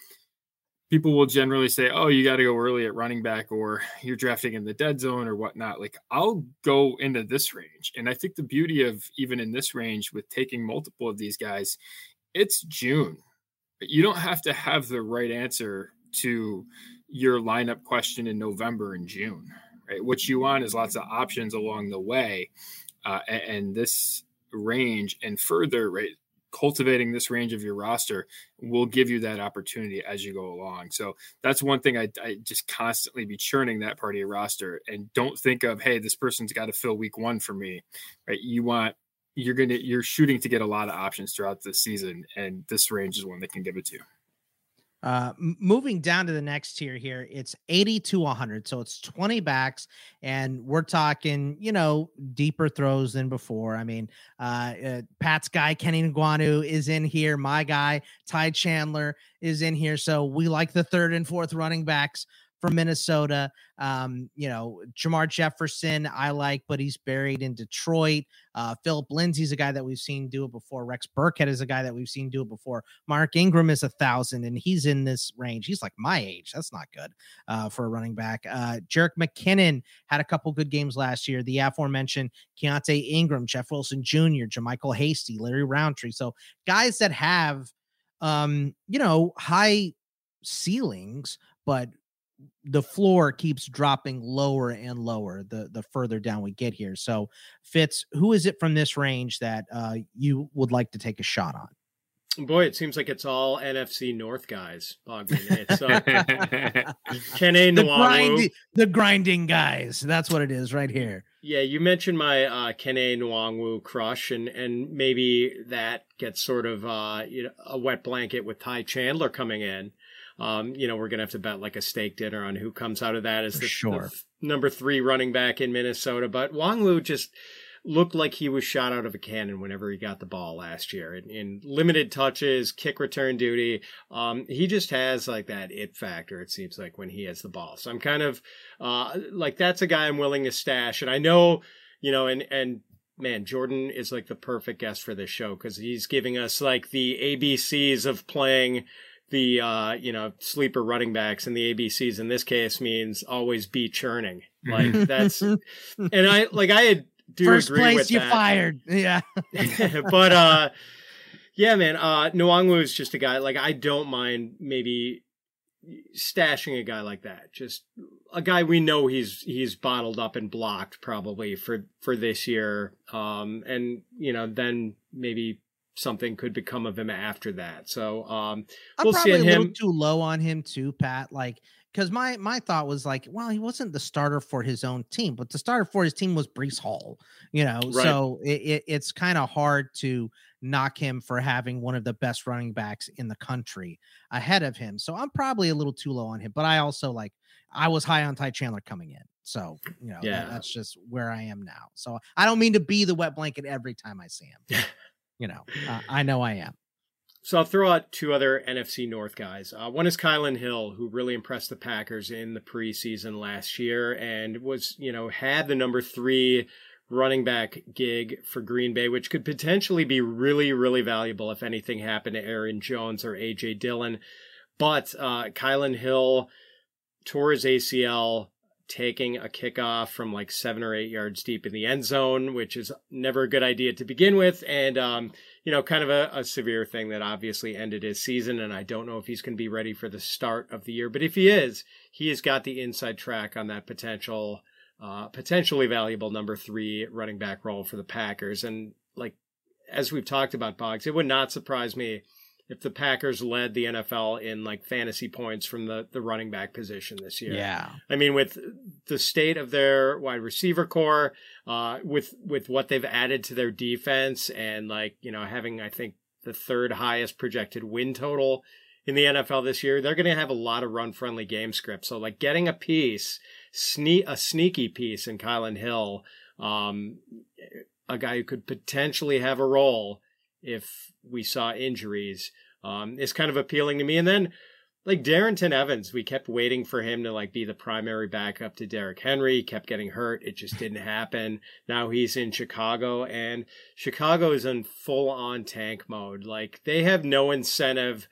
People will generally say, oh, you got to go early at running back, or you're drafting in the dead zone or whatnot. Like, I'll go into this range. And I think the beauty of even in this range with taking multiple of these guys, it's June. You don't have to have the right answer to your lineup question in November and June, right? What you want is lots of options along the way. Uh, and, and this range and further, right? Cultivating this range of your roster will give you that opportunity as you go along. So that's one thing I, I just constantly be churning that part of your roster, and don't think of, hey, this person's got to fill week one for me, right? You want, you're going to, you're shooting to get a lot of options throughout the season. And this range is one that can give it to you. Uh, moving down to the next tier here, it's eighty to one hundred. So it's twenty backs, and we're talking, you know, deeper throws than before. I mean, uh, uh Pat's guy, Kenny Nwosu, is in here. My guy, Ty Chandler, is in here. So we like the third and fourth running backs from Minnesota. Um, you know, Jamar Jefferson, I like, but he's buried in Detroit. Uh, Philip Lindsay's a guy that we've seen do it before. Rex Burkhead is a guy that we've seen do it before. Mark Ingram is a thousand, and he's in this range. He's like my age. That's not good uh, for a running back. Uh, Jerick McKinnon had a couple good games last year. The aforementioned Keontae Ingram, Jeff Wilson Junior, JaMycal Hasty, Larry Roundtree. So guys that have, um, you know, high ceilings, but the floor keeps dropping lower and lower the the further down we get here. So Fitz, who is it from this range that uh you would like to take a shot on? Boy, it seems like it's all N F C North guys, Bogman. It's uh, Kenny the, Nwosu. grinding, the grinding guys. That's what it is right here. Yeah, you mentioned my uh, Kenny Nwosu crush, and and maybe that gets sort of uh, you know, a wet blanket with Ty Chandler coming in. Um, you know, we're going to have to bet like a steak dinner on who comes out of that as the, sure. the number three running back in Minnesota. But Nwosu just looked like he was shot out of a cannon whenever he got the ball last year in, in limited touches, kick return duty. Um, he just has like that it factor, it seems like, when he has the ball. So I'm kind of uh, like, that's a guy I'm willing to stash. And I know, you know, and, and, man, Jordan is like the perfect guest for this show because he's giving us like the A B Cs of playing the, uh, you know, sleeper running backs, and the A B Cs in this case means always be churning. Like that's, and I, like I had, do First agree place with you that. fired. Yeah. But, uh, yeah, man, uh, Nwosu is just a guy, like I don't mind maybe stashing a guy like that, just a guy we know he's he's bottled up and blocked probably for for this year, um, and you know then maybe something could become of him after that. So um, I'm we'll probably see a him. little too low on him too, Pat. Like, because my my thought was like, well, he wasn't the starter for his own team, but the starter for his team was Breece Hall. You know, Right. so it, it, it's kind of hard to knock him for having one of the best running backs in the country ahead of him. So I'm probably a little too low on him, but I also like I was high on Ty Chandler coming in. So, you know, Yeah. that, that's just where I am now. So I don't mean to be the wet blanket every time I see him. You know, uh, I know I am. So I'll throw out two other N F C North guys. Uh, one is Kylan Hill, who really impressed the Packers in the preseason last year and was, you know, had the number three running back gig for Green Bay, which could potentially be really, really valuable if anything happened to Aaron Jones or A J Dillon. But uh, Kylan Hill tore his A C L taking a kickoff from like seven or eight yards deep in the end zone, which is never a good idea to begin with. And, um, you know, kind of a, a severe thing that obviously ended his season. And I don't know if he's going to be ready for the start of the year, but if he is, he has got the inside track on that potential, uh, potentially valuable number three running back role for the Packers. And like, as we've talked about, Boggs, it would not surprise me if the Packers led the N F L in like fantasy points from the, the running back position this year. Yeah. I mean, with the state of their wide receiver core, uh, with, with what they've added to their defense and like, you know, having, I think the third highest projected win total in the N F L this year, they're going to have a lot of run friendly game scripts. So like getting a piece, sne- a sneaky piece in Kylan Hill, um, a guy who could potentially have a role if we saw injuries, um, is kind of appealing to me. And then like Darrington Evans, we kept waiting for him to like be the primary backup to Derrick Henry. He kept getting hurt. It just didn't happen. Now he's in Chicago, and Chicago is in full on tank mode. Like they have no incentive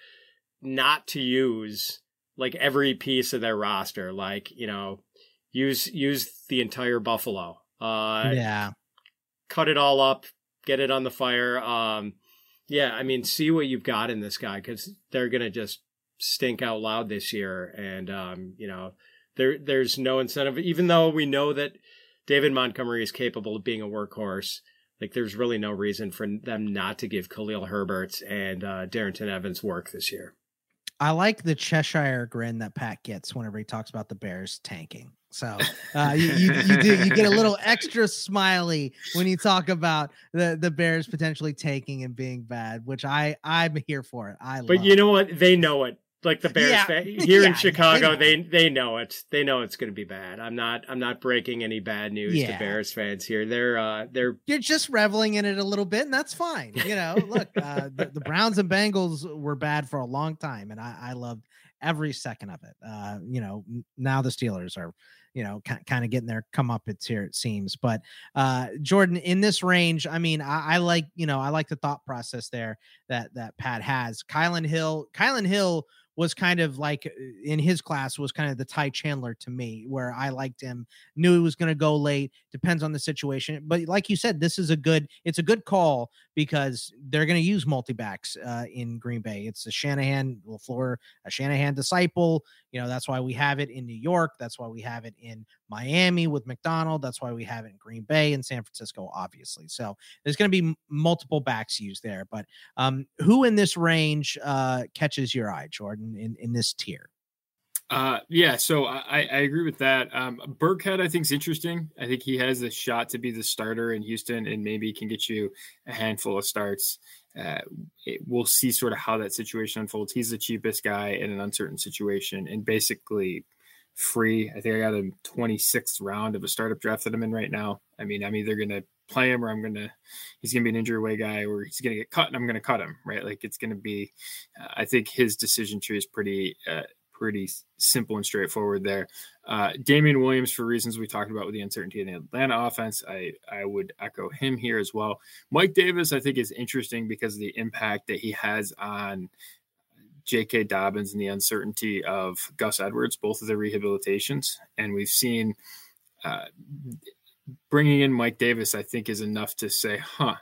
not to use like every piece of their roster. Like, you know, use, use the entire Buffalo, uh, Yeah. cut it all up, get it on the fire. Um, yeah, I mean, see what you've got in this guy, because they're going to just stink out loud this year. And, um, you know, there there's no incentive, even though we know that David Montgomery is capable of being a workhorse. Like, there's really no reason for them not to give Khalil Herbert and uh, Darrington Evans work this year. I like the Cheshire grin that Pat gets whenever he talks about the Bears tanking. So uh, you, you, you do you get a little extra smiley when you talk about the, the Bears potentially tanking and being bad, which I I'm here for it. I but love you know what? They know it. Like the Bears yeah. fan, here yeah, in Chicago, they they they know it. They know it's going to be bad. I'm not I'm not breaking any bad news yeah. to Bears fans here. They're uh they're you're just reveling in it a little bit, and that's fine. You know, look, uh, the, the Browns and Bengals were bad for a long time, and I, I loved every second of it. Uh, you know, now the Steelers are, you know, kind of getting their comeuppance here, it seems. But uh, Jordan, in this range, I mean, I, I like, you know, I like the thought process there that that Pat has. Kylan Hill, Kylan Hill was kind of like in his class was kind of the Ty Chandler to me, where I liked him, knew he was going to go late, depends on the situation. But like you said, this is a good, it's a good call because they're going to use multi-backs uh, in Green Bay. It's a Shanahan, LaFleur, a Shanahan disciple. You know, that's why we have it in New York. That's why we have it in Miami with McDonald. That's why we have it in Green Bay and San Francisco, obviously. So there's going to be m- multiple backs used there. But um, who in this range uh, catches your eye, Jordan, in, in this tier? Uh, yeah, so I, I agree with that. Um, Burkhead, I think, is interesting. I think he has a shot to be the starter in Houston and maybe can get you a handful of starts. Uh, it, we'll see sort of how that situation unfolds. He's the cheapest guy in an uncertain situation and basically free. I think I got a twenty-sixth round of a startup draft that I'm in right now. I mean, I'm either going to play him or I'm going to, he's going to be an injury away guy, or he's going to get cut and I'm going to cut him, right? Like it's going to be, uh, I think his decision tree is pretty, uh, pretty simple and straightforward there. Uh, Damian Williams, for reasons we talked about with the uncertainty in the Atlanta offense, I, I would echo him here as well. Mike Davis, I think, is interesting because of the impact that he has on J K. Dobbins and the uncertainty of Gus Edwards, both of their rehabilitations. And we've seen uh, bringing in Mike Davis, I think, is enough to say, huh,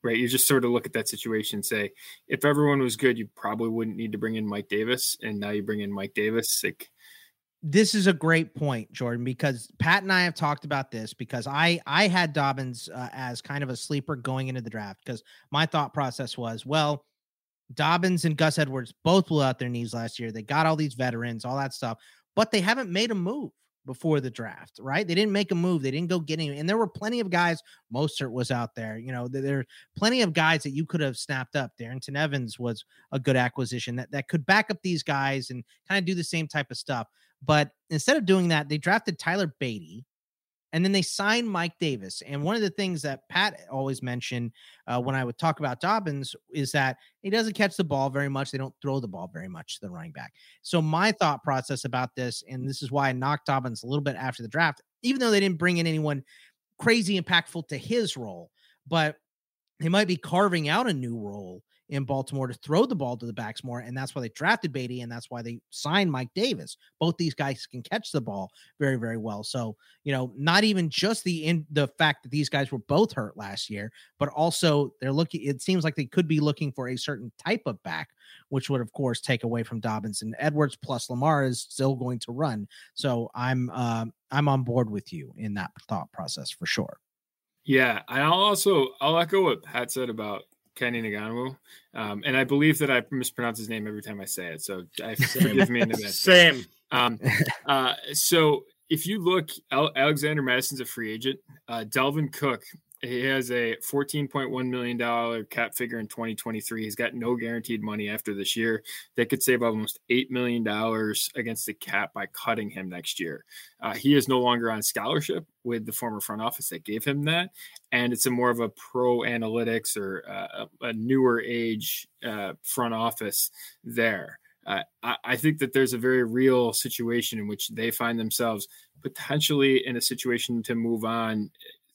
right? You just sort of look at that situation and say, if everyone was good, you probably wouldn't need to bring in Mike Davis. And now you bring in Mike Davis. Like, this is a great point, Jordan, because Pat and I have talked about this because I, I had Dobbins uh, as kind of a sleeper going into the draft because my thought process was, well, Dobbins and Gus Edwards both blew out their knees last year. They got all these veterans, all that stuff, but they haven't made a move before the draft, right? They didn't make a move. They didn't go get any, and there were plenty of guys. Mostert was out there. You know, there, there are plenty of guys that you could have snapped up. Darrington Evans was a good acquisition that, that could back up these guys and kind of do the same type of stuff. But instead of doing that, they drafted Tyler Beatty, and then they signed Mike Davis. And one of the things that Pat always mentioned uh, when I would talk about Dobbins is that he doesn't catch the ball very much. They don't throw the ball very much to the running back. So my thought process about this, and this is why I knocked Dobbins a little bit after the draft, even though they didn't bring in anyone crazy impactful to his role, but they might be carving out a new role in Baltimore to throw the ball to the backs more. And that's why they drafted Beatty. And that's why they signed Mike Davis. Both these guys can catch the ball very, very well. So, you know, not even just the, in the fact that these guys were both hurt last year, but also they're looking, it seems like they could be looking for a certain type of back, which would of course take away from Dobbins. And Edwards plus Lamar is still going to run. So I'm, um, I'm on board with you in that thought process for sure. Yeah. And I'll also, I'll echo what Pat said about Kenny Ngannou. Um, and I believe that I mispronounce his name every time I say it. So I forgive me in advance. Same. Um, uh, so if you look, Alexander Madison's a free agent. Uh, Delvin Cook, he has a fourteen point one million dollars cap figure in twenty twenty-three. He's got no guaranteed money after this year. They could save almost eight million dollars against the cap by cutting him next year. Uh, he is no longer on scholarship with the former front office that gave him that. And it's a more of a pro analytics or uh, a, a newer age uh, front office there. Uh, I, I think that there's a very real situation in which they find themselves potentially in a situation to move on,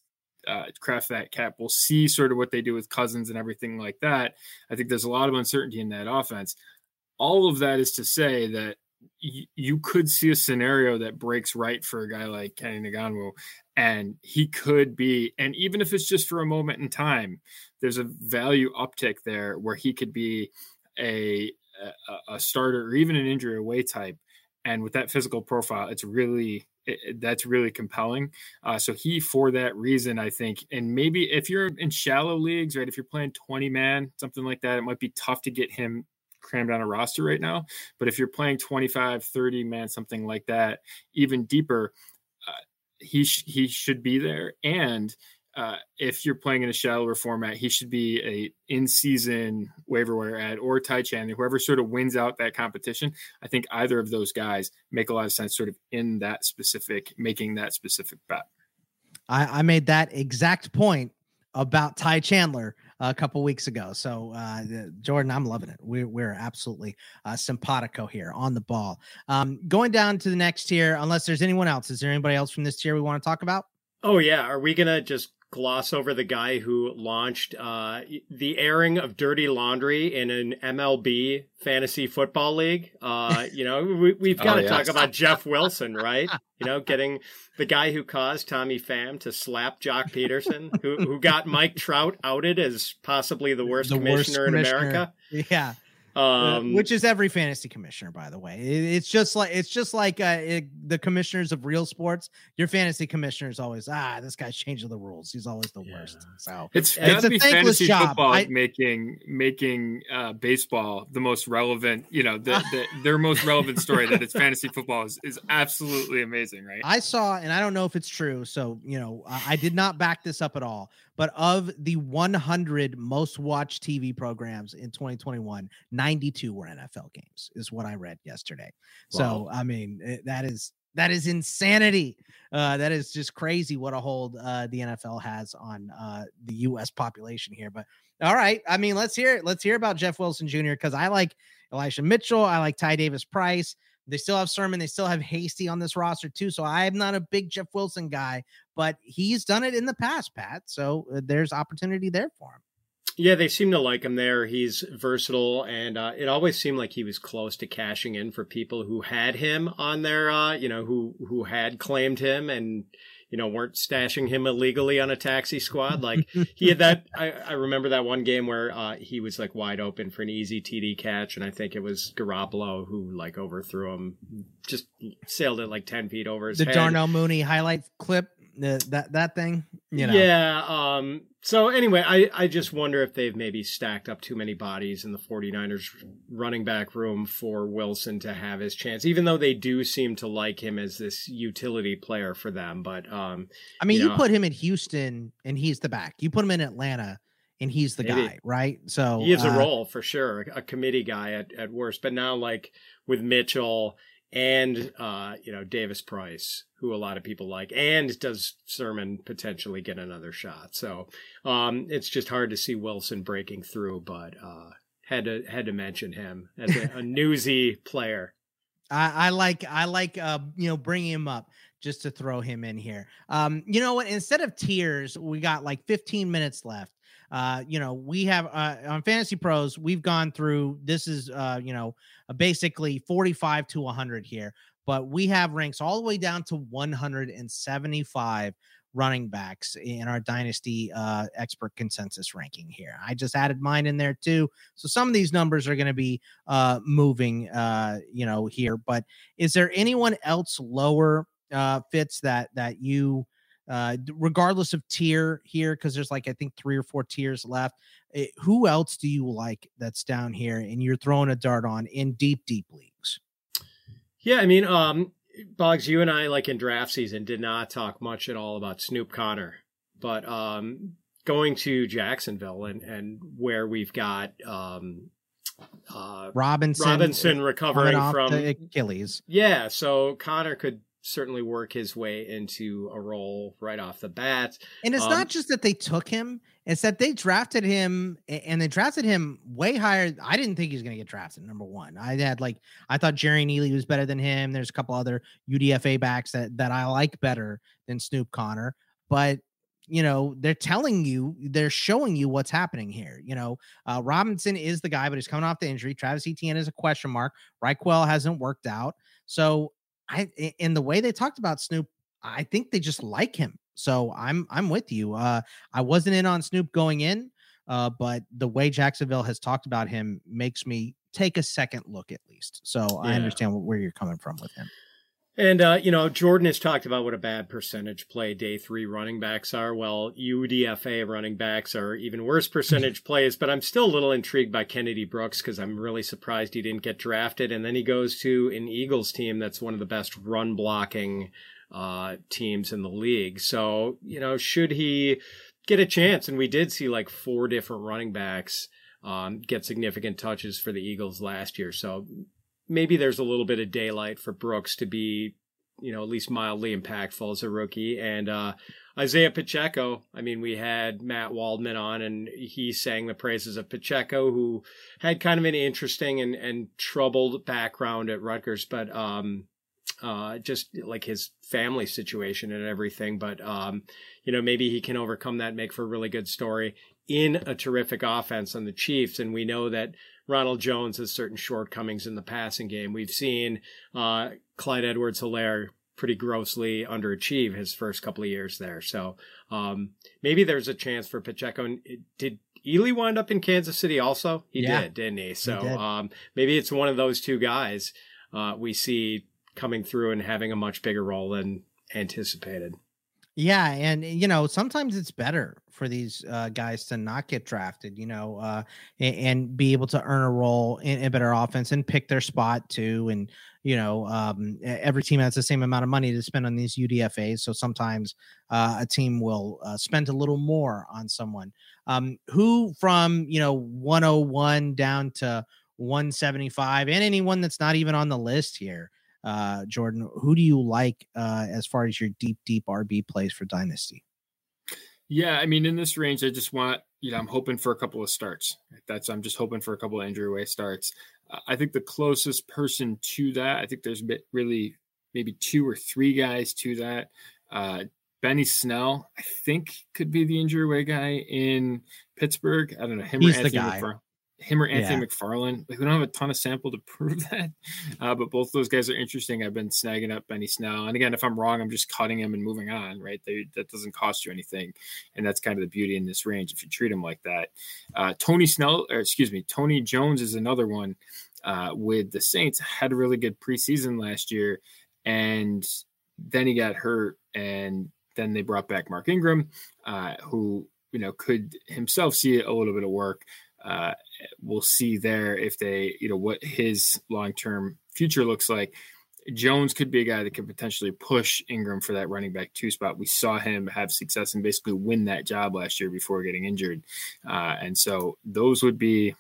uh, craft that cap. We'll see sort of what they do with Cousins and everything like that. I think there's a lot of uncertainty in that offense. All of that is to say that y- you could see a scenario that breaks right for a guy like Kenny Ngannou, and he could be, and even if it's just for a moment in time, there's a value uptick there where he could be a, a, a starter or even an injury away type. And with that physical profile, it's really, it, that's really compelling. Uh, so he, for that reason, I think, and maybe if you're in shallow leagues, right, if you're playing twenty man, something like that, it might be tough to get him crammed on a roster right now. But if you're playing twenty-five, thirty man, something like that, even deeper, uh, he, sh- he should be there. And uh, if you're playing in a shallower format, he should be a in-season waiver wire ad or Ty Chandler, whoever sort of wins out that competition. I think either of those guys make a lot of sense sort of in that specific, making that specific bet. I, I made that exact point about Ty Chandler a couple weeks ago. So uh, Jordan, I'm loving it. We're, we're absolutely uh, simpatico here on the ball. Um, going down to the next tier, unless there's anyone else, is there anybody else from this tier we want to talk about? Oh yeah. Are we going to just gloss over the guy who launched uh, the airing of dirty laundry in an M L B fantasy football league? Uh, you know, we, we've got to oh, yeah. talk about Jeff Wilson, right? You know, getting the guy who caused Tommy Pham to slap Jock Peterson, who who got Mike Trout outed as possibly the worst the commissioner worst in commissioner. America. Yeah. Um, uh, which is every fantasy commissioner, by the way. It, it's just like it's just like uh, it, the commissioners of real sports. Your fantasy commissioner is always ah, this guy's changing the rules. He's always the yeah. worst. So it's, it's got to be fantasy job. football I, making making uh, baseball the most relevant. You know, the, the, their most relevant story that it's fantasy football is, is absolutely amazing, right? I saw, and I don't know if it's true. So you know, I, I did not back this up at all. But of the one hundred most watched T V programs in twenty twenty-one, ninety-two were N F L games, is what I read yesterday. Wow. So, I mean, it, that is that is insanity. Uh, that is just crazy what a hold uh, the N F L has on uh, the U S population here. But all right, I mean, let's hear it. Let's hear about Jeff Wilson Junior because I like Elisha Mitchell. I like Ty Davis Price. They still have Sermon. They still have Hasty on this roster too. So I'm not a big Jeff Wilson guy, but he's done it in the past, Pat. So uh, there's opportunity there for him. Yeah, they seem to like him there. He's versatile, and uh, it always seemed like he was close to cashing in for people who had him on their, uh, you know, who who had claimed him, and you know, weren't stashing him illegally on a taxi squad. Like he had that, I, I remember that one game where uh, he was like wide open for an easy T D catch. And I think it was Garoppolo who like overthrew him, just sailed it like ten feet over his the head. Darnell Mooney highlight clip, the, that, that thing, you know? Yeah. Um, so anyway, I, I just wonder if they've maybe stacked up too many bodies in the 49ers running back room for Wilson to have his chance, even though they do seem to like him as this utility player for them. But um, I mean, you, you know, put him in Houston and he's the back. You put him in Atlanta and he's the maybe. guy, right? So he has uh, a role for sure, a committee guy at, at worst. But now, like with Mitchell and uh, you know, Davis Price, who a lot of people like, and does Sermon potentially get another shot? So um, it's just hard to see Wilson breaking through, but uh, had to had to mention him as a, a newsy player. I, I like I like uh, you know, bringing him up just to throw him in here. Um, you know what? Instead of tiers, we got like fifteen minutes left. Uh, you know, we have uh, on Fantasy Pros, we've gone through, this is, uh, you know, uh, basically forty-five to one hundred here, but we have ranks all the way down to one hundred seventy-five running backs in our Dynasty uh, expert consensus ranking here. I just added mine in there too. So some of these numbers are going to be uh, moving, uh, you know, here, but is there anyone else lower uh, Fitz that, that you, Uh, regardless of tier here, because there's like I think three or four tiers left. It, who else do you like that's down here and you're throwing a dart on in deep, deep leagues? Yeah, I mean, um, Boggs, you and I, like in draft season, did not talk much at all about Snoop Connor, but um, going to Jacksonville and and where we've got um, uh, Robinson, Robinson recovering from Achilles. Yeah, so Connor could certainly work his way into a role right off the bat. And it's um, not just that they took him, it's that they drafted him and they drafted him way higher. I didn't think he was going to get drafted, number one. I had like, I thought Jerry Neely was better than him. There's a couple other U D F A backs that, that I like better than Snoop Connor, but you know, they're telling you, they're showing you what's happening here. You know, uh, Robinson is the guy, but he's coming off the injury. Travis Etienne is a question mark. Reichwell hasn't worked out. So I, in the way they talked about Snoop, I think they just like him. So I'm, I'm with you. Uh, I wasn't in on Snoop going in, uh, but the way Jacksonville has talked about him makes me take a second look at least. So yeah. I understand where you're coming from with him. And, uh, you know, Jordan has talked about what a bad percentage play day three running backs are. Well, U D F A running backs are even worse percentage plays, but I'm still a little intrigued by Kennedy Brooks because I'm really surprised he didn't get drafted. And then he goes to an Eagles team that's one of the best run blocking uh, teams in the league. So, you know, should he get a chance? And we did see like four different running backs um, get significant touches for the Eagles last year. So maybe there's a little bit of daylight for Brooks to be, you know, at least mildly impactful as a rookie. And uh, Isaiah Pacheco, I mean, we had Matt Waldman on and he sang the praises of Pacheco, who had kind of an interesting and, and troubled background at Rutgers, but um, uh, just like his family situation and everything. But, um, you know, maybe he can overcome that and make for a really good story in a terrific offense on the Chiefs. And we know that Ronald Jones has certain shortcomings in the passing game. We've seen uh, Clyde Edwards-Helaire pretty grossly underachieve his first couple of years there. So um, maybe there's a chance for Pacheco. Did Ely wind up in Kansas City also? He yeah. did, didn't he? So he did. um, maybe it's one of those two guys uh, we see coming through and having a much bigger role than anticipated. Yeah. And, you know, sometimes it's better for these uh, guys to not get drafted, you know, uh, and, and be able to earn a role in a better offense and pick their spot too. And, you know, um, every team has the same amount of money to spend on these U D F As. So sometimes uh, a team will uh, spend a little more on someone um, who from, you know, one oh one down to one seventy-five and anyone that's not even on the list here. Uh, Jordan, who do you like uh, as far as your deep, deep R B plays for Dynasty? Yeah, I mean, in this range, I just want, you know, I'm hoping for a couple of starts. That's, I'm just hoping for a couple of injury away starts. Uh, I think the closest person to that, I think there's really maybe two or three guys to that. Uh, Benny Snell, I think, could be the injury away guy in Pittsburgh. I don't know him. He's or the guy. Renfro. him or Anthony Yeah. McFarland. Like, we don't have a ton of sample to prove that, uh, but both those guys are interesting. I've been snagging up Benny Snell, and again, if I'm wrong, I'm just cutting him and moving on. Right, they, that doesn't cost you anything, and that's kind of the beauty in this range if you treat him like that. Uh, Tony Snell, or excuse me, Tony Jones is another one uh, with the Saints. Had a really good preseason last year, and then he got hurt, and then they brought back Mark Ingram, uh, who you know could himself see a little bit of work. Uh, we'll see there if they, you know, what his long-term future looks like. Jones could be a guy that could potentially push Ingram for that running back two spot. We saw him have success and basically win that job last year before getting injured. Uh, and so those would be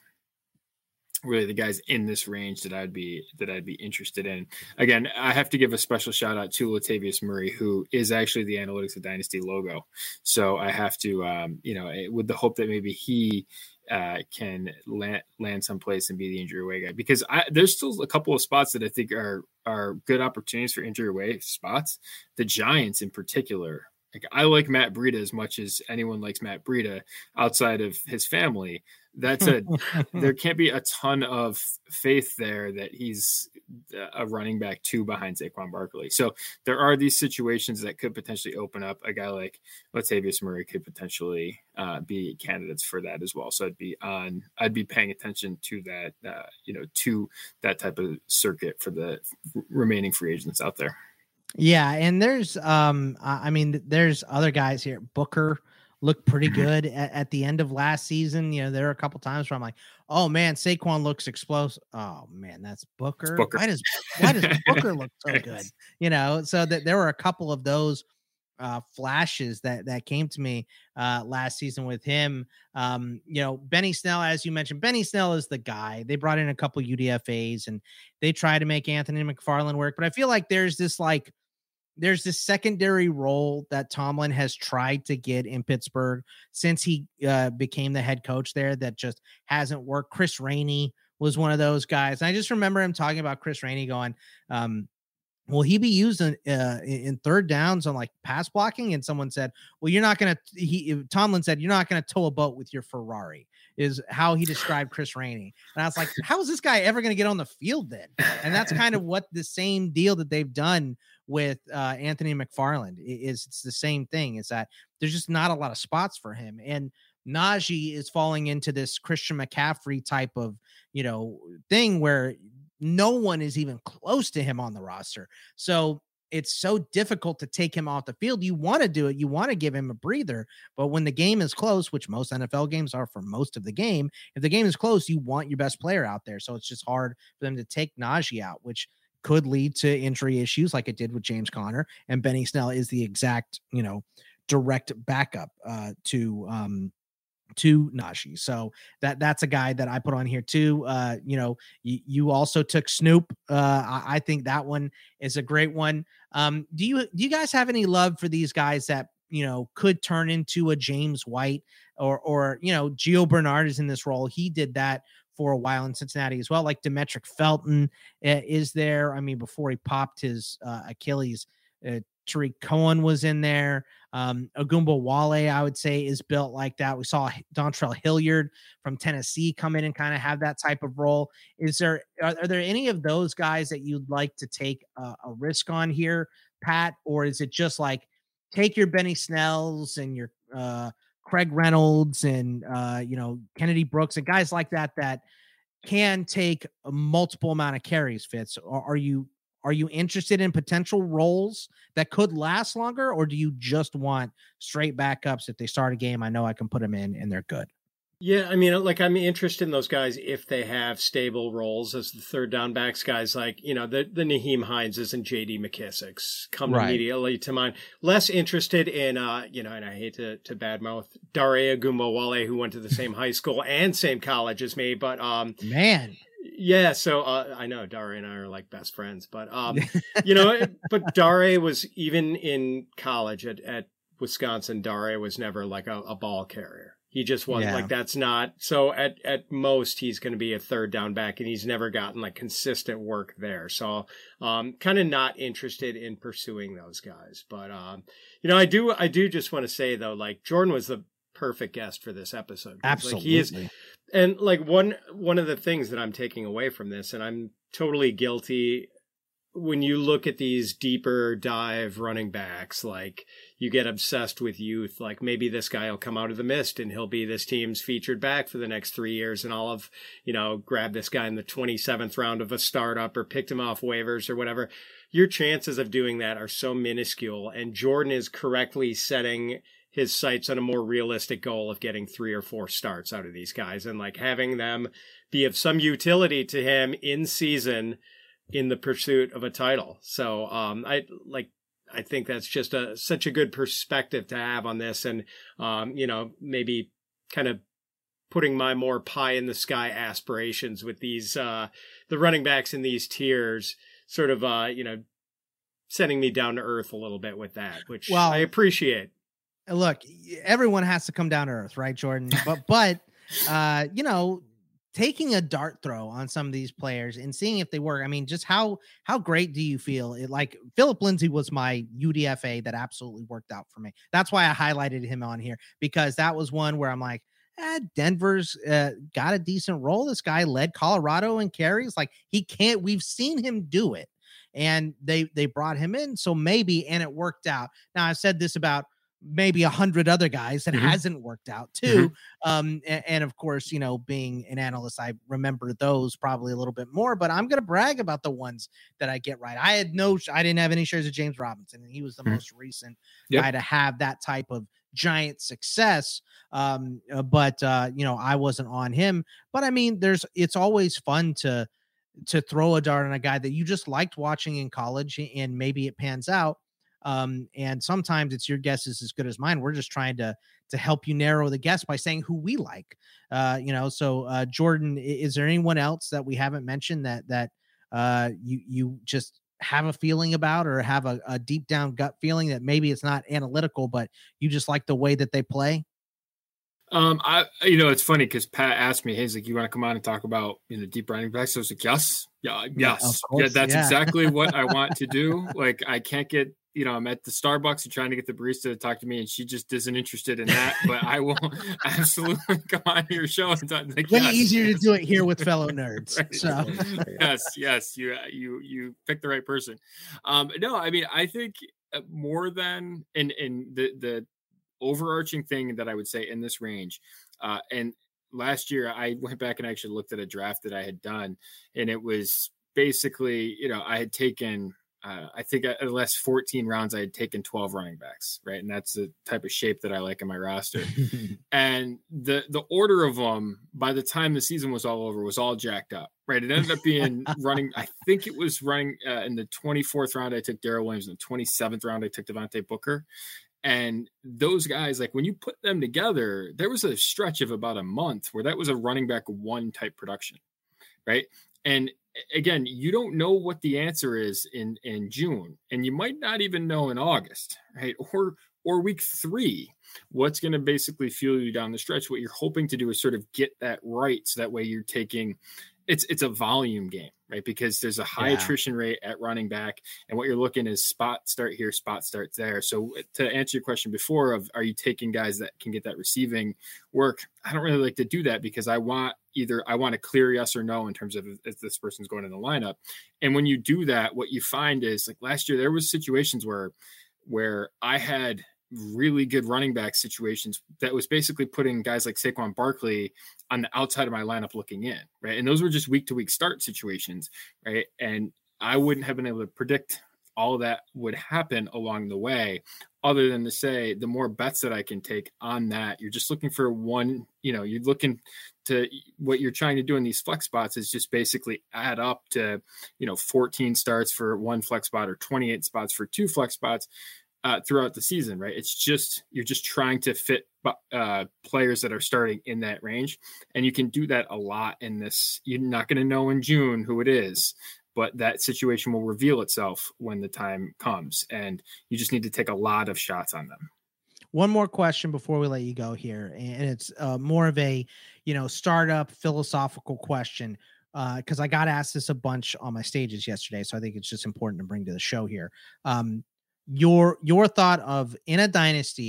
really the guys in this range that I'd be, that I'd be interested in. Again, I have to give a special shout out to Latavius Murray, who is actually the Analytics of Dynasty logo. So I have to, um, you know, with the hope that maybe he, Uh, can land, land someplace and be the injury away guy, because I, there's still a couple of spots that I think are are good opportunities for injury away spots. The Giants in particular, like I like Matt Breida as much as anyone likes Matt Breida outside of his family. That's a there can't be a ton of faith there that he's a running back two behind Saquon Barkley. So there are these situations that could potentially open up. A guy like Latavius Murray could potentially uh, be candidates for that as well. So I'd be on, I'd be paying attention to that, uh, you know, to that type of circuit for the remaining free agents out there. Yeah. And there's, um, I mean, there's other guys here. Booker looked pretty good at, at the end of last season. You know, there are a couple times where I'm like, oh man, Saquon looks explosive. Oh man, that's Booker. Booker. Why does, why does Booker look so good? You know, so that there were a couple of those uh, flashes that, that came to me uh, last season with him. Um, you know, Benny Snell, as you mentioned, Benny Snell is the guy. They brought in a couple U D F As and they tried to make Anthony McFarland work, but I feel like there's this like, there's this secondary role that Tomlin has tried to get in Pittsburgh since he uh, became the head coach there that just hasn't worked. Chris Rainey was one of those guys. And I just remember him talking about Chris Rainey going, um, will he be used in, uh, in third downs on like pass blocking? And someone said, well, you're not going to, he, Tomlin said, you're not going to tow a boat with your Ferrari, is how he described Chris Rainey. And I was like, how is this guy ever going to get on the field then? And that's kind of what the same deal that they've done with uh, Anthony McFarland is. It's the same thing, is that there's just not a lot of spots for him. And Najee is falling into this Christian McCaffrey type of, you know, thing where no one is even close to him on the roster. So it's so difficult to take him off the field. You want to do it. You want to give him a breather, but when the game is close, which most N F L games are for most of the game, if the game is close, you want your best player out there. So it's just hard for them to take Najee out, which could lead to injury issues like it did with James Conner. And Benny Snell is the exact, you know, direct backup uh, to, um, to Najee. So that that's a guy that I put on here too. Uh, you know, you, you also took Snoop. Uh, I, I think that one is a great one. Um, do you, do you guys have any love for these guys that, you know, could turn into a James White or, or, you know, Gio Bernard is in this role. He did that for a while in Cincinnati as well. Like Demetric Felton uh, is there. I mean, before he popped his uh, Achilles, uh, Tariq Cohen was in there. Um, Ogumbo Wale, I would say, is built like that. We saw Dontrell Hilliard from Tennessee come in and kind of have that type of role. Is there, are, are there any of those guys that you'd like to take a, a risk on here, Pat? Or is it just like take your Benny Snells and your uh, Craig Reynolds and, uh, you know, Kennedy Brooks and guys like that, that can take a multiple amount of carries, Fitz? Or are you, Are you interested in potential roles that could last longer, or do you just want straight backups? If they start a game, I know I can put them in and they're good. Yeah, I mean, like I'm interested in those guys if they have stable roles as the third down backs. Guys like, you know, the the Naheem Hineses and J D McKissick's come right. immediately to mind. Less interested in, uh, you know, and I hate to to badmouth Dare Ogunbowale, who went to the same high school and same college as me, but um, man. Yeah, so uh, I know Dare and I are like best friends, but um, you know, but Dare was even in college at, at Wisconsin. Dare was never like a, a ball carrier. He just wasn't yeah. like that's not. So at at most he's going to be a third down back, and he's never gotten like consistent work there. So um, kind of not interested in pursuing those guys. But um, you know, I do I do just want to say though, like Jordan was the perfect guest for this episode. Absolutely. Like he is, and like one one of the things that I'm taking away from this, and I'm totally guilty. When you look at these deeper dive running backs, like you get obsessed with youth, like maybe this guy will come out of the mist and he'll be this team's featured back for the next three years. And I'll have, you know, grabbed this guy in the twenty-seventh round of a startup or picked him off waivers or whatever. Your chances of doing that are so minuscule. And Jordan is correctly setting his sights on a more realistic goal of getting three or four starts out of these guys and like having them be of some utility to him in season in the pursuit of a title. So, um, I like, I think that's just a, such a good perspective to have on this. And, um, you know, maybe kind of putting my more pie in the sky aspirations with these, uh, the running backs in these tiers sort of, uh, you know, sending me down to earth a little bit with that, which well, I appreciate. Look, everyone has to come down to earth, right, Jordan? But, but, uh, you know, taking a dart throw on some of these players and seeing if they work. I mean, just how, how great do you feel? It, like Philip Lindsay was my U D F A that absolutely worked out for me. That's why I highlighted him on here, because that was one where I'm like, eh, Denver's uh, got a decent role. This guy led Colorado in carries. Like he can't, we've seen him do it and they, they brought him in. So maybe, and it worked out. Now I said this about maybe a hundred other guys that mm-hmm. hasn't worked out too. Mm-hmm. Um, and, and of course, you know, being an analyst, I remember those probably a little bit more, but I'm going to brag about the ones that I get right. I had no, I didn't have any shares of James Robinson, and he was the mm-hmm. most recent yep. guy to have that type of giant success. Um, uh, but, uh, you know, I wasn't on him, but I mean, there's, it's always fun to, to throw a dart on a guy that you just liked watching in college and maybe it pans out. Um, and sometimes it's your guess is as good as mine. We're just trying to, to help you narrow the guess by saying who we like, uh, you know, so, uh, Jordan, is there anyone else that we haven't mentioned that, that, uh, you, you just have a feeling about, or have a, a deep down gut feeling that maybe it's not analytical, but you just like the way that they play? Um, I, you know, it's funny because Pat asked me, hey, he's like, you want to come on and talk about, you know, deep running backs? So I was like, yes, yeah, yes. Yeah, that's yeah. exactly what I want to do. Like, I can't get, you know, I'm at the Starbucks and trying to get the barista to talk to me, and she just isn't interested in that. But I will absolutely come on your show and talk. Like, way yes. easier to do it here with fellow nerds. Right. So yes, yes, you you you picked the right person. Um, no, I mean, I think more than in in the the overarching thing that I would say in this range, uh, and last year I went back and actually looked at a draft that I had done, and it was basically, you know, I had taken. Uh, I think at the last fourteen rounds, I had taken twelve running backs, right? And that's the type of shape that I like in my roster. And the the order of them, by the time the season was all over, was all jacked up, right? It ended up being running, I think it was running uh, in the twenty-fourth round, I took Darrell Williams. In the twenty-seventh round, I took Devontae Booker. And those guys, like when you put them together, there was a stretch of about a month where that was a running back one type production, right? And again, you don't know what the answer is in, in June, and you might not even know in August, right? Or, or week three, what's going to basically fuel you down the stretch. What you're hoping to do is sort of get that right. So that way you're taking, it's, it's a volume game, right? Because there's a high yeah. attrition rate at running back, and what you're looking is spot start here, spot start there. So to answer your question before of, are you taking guys that can get that receiving work? I don't really like to do that because I want either, I want a clear yes or no in terms of if this person's going in the lineup. And when you do that, what you find is like last year, there was situations where, where I had really good running back situations that was basically putting guys like Saquon Barkley on the outside of my lineup looking in, right? And those were just week to week start situations, right? And I wouldn't have been able to predict all of that would happen along the way, other than to say the more bets that I can take on that. You're just looking for one, you know, you're looking to what you're trying to do in these flex spots is just basically add up to, you know, fourteen starts for one flex spot or twenty-eight spots for two flex spots uh, throughout the season, right? It's just, you're just trying to fit uh, players that are starting in that range. And you can do that a lot in this. You're not going to know in June who it is, but that situation will reveal itself when the time comes, and you just need to take a lot of shots on them. One more question before we let you go here. And it's uh, more of a, you know, startup philosophical question. Uh, cause I got asked this a bunch on my stages yesterday. So I think it's just important to bring to the show here. Um, your, your thought of in a dynasty,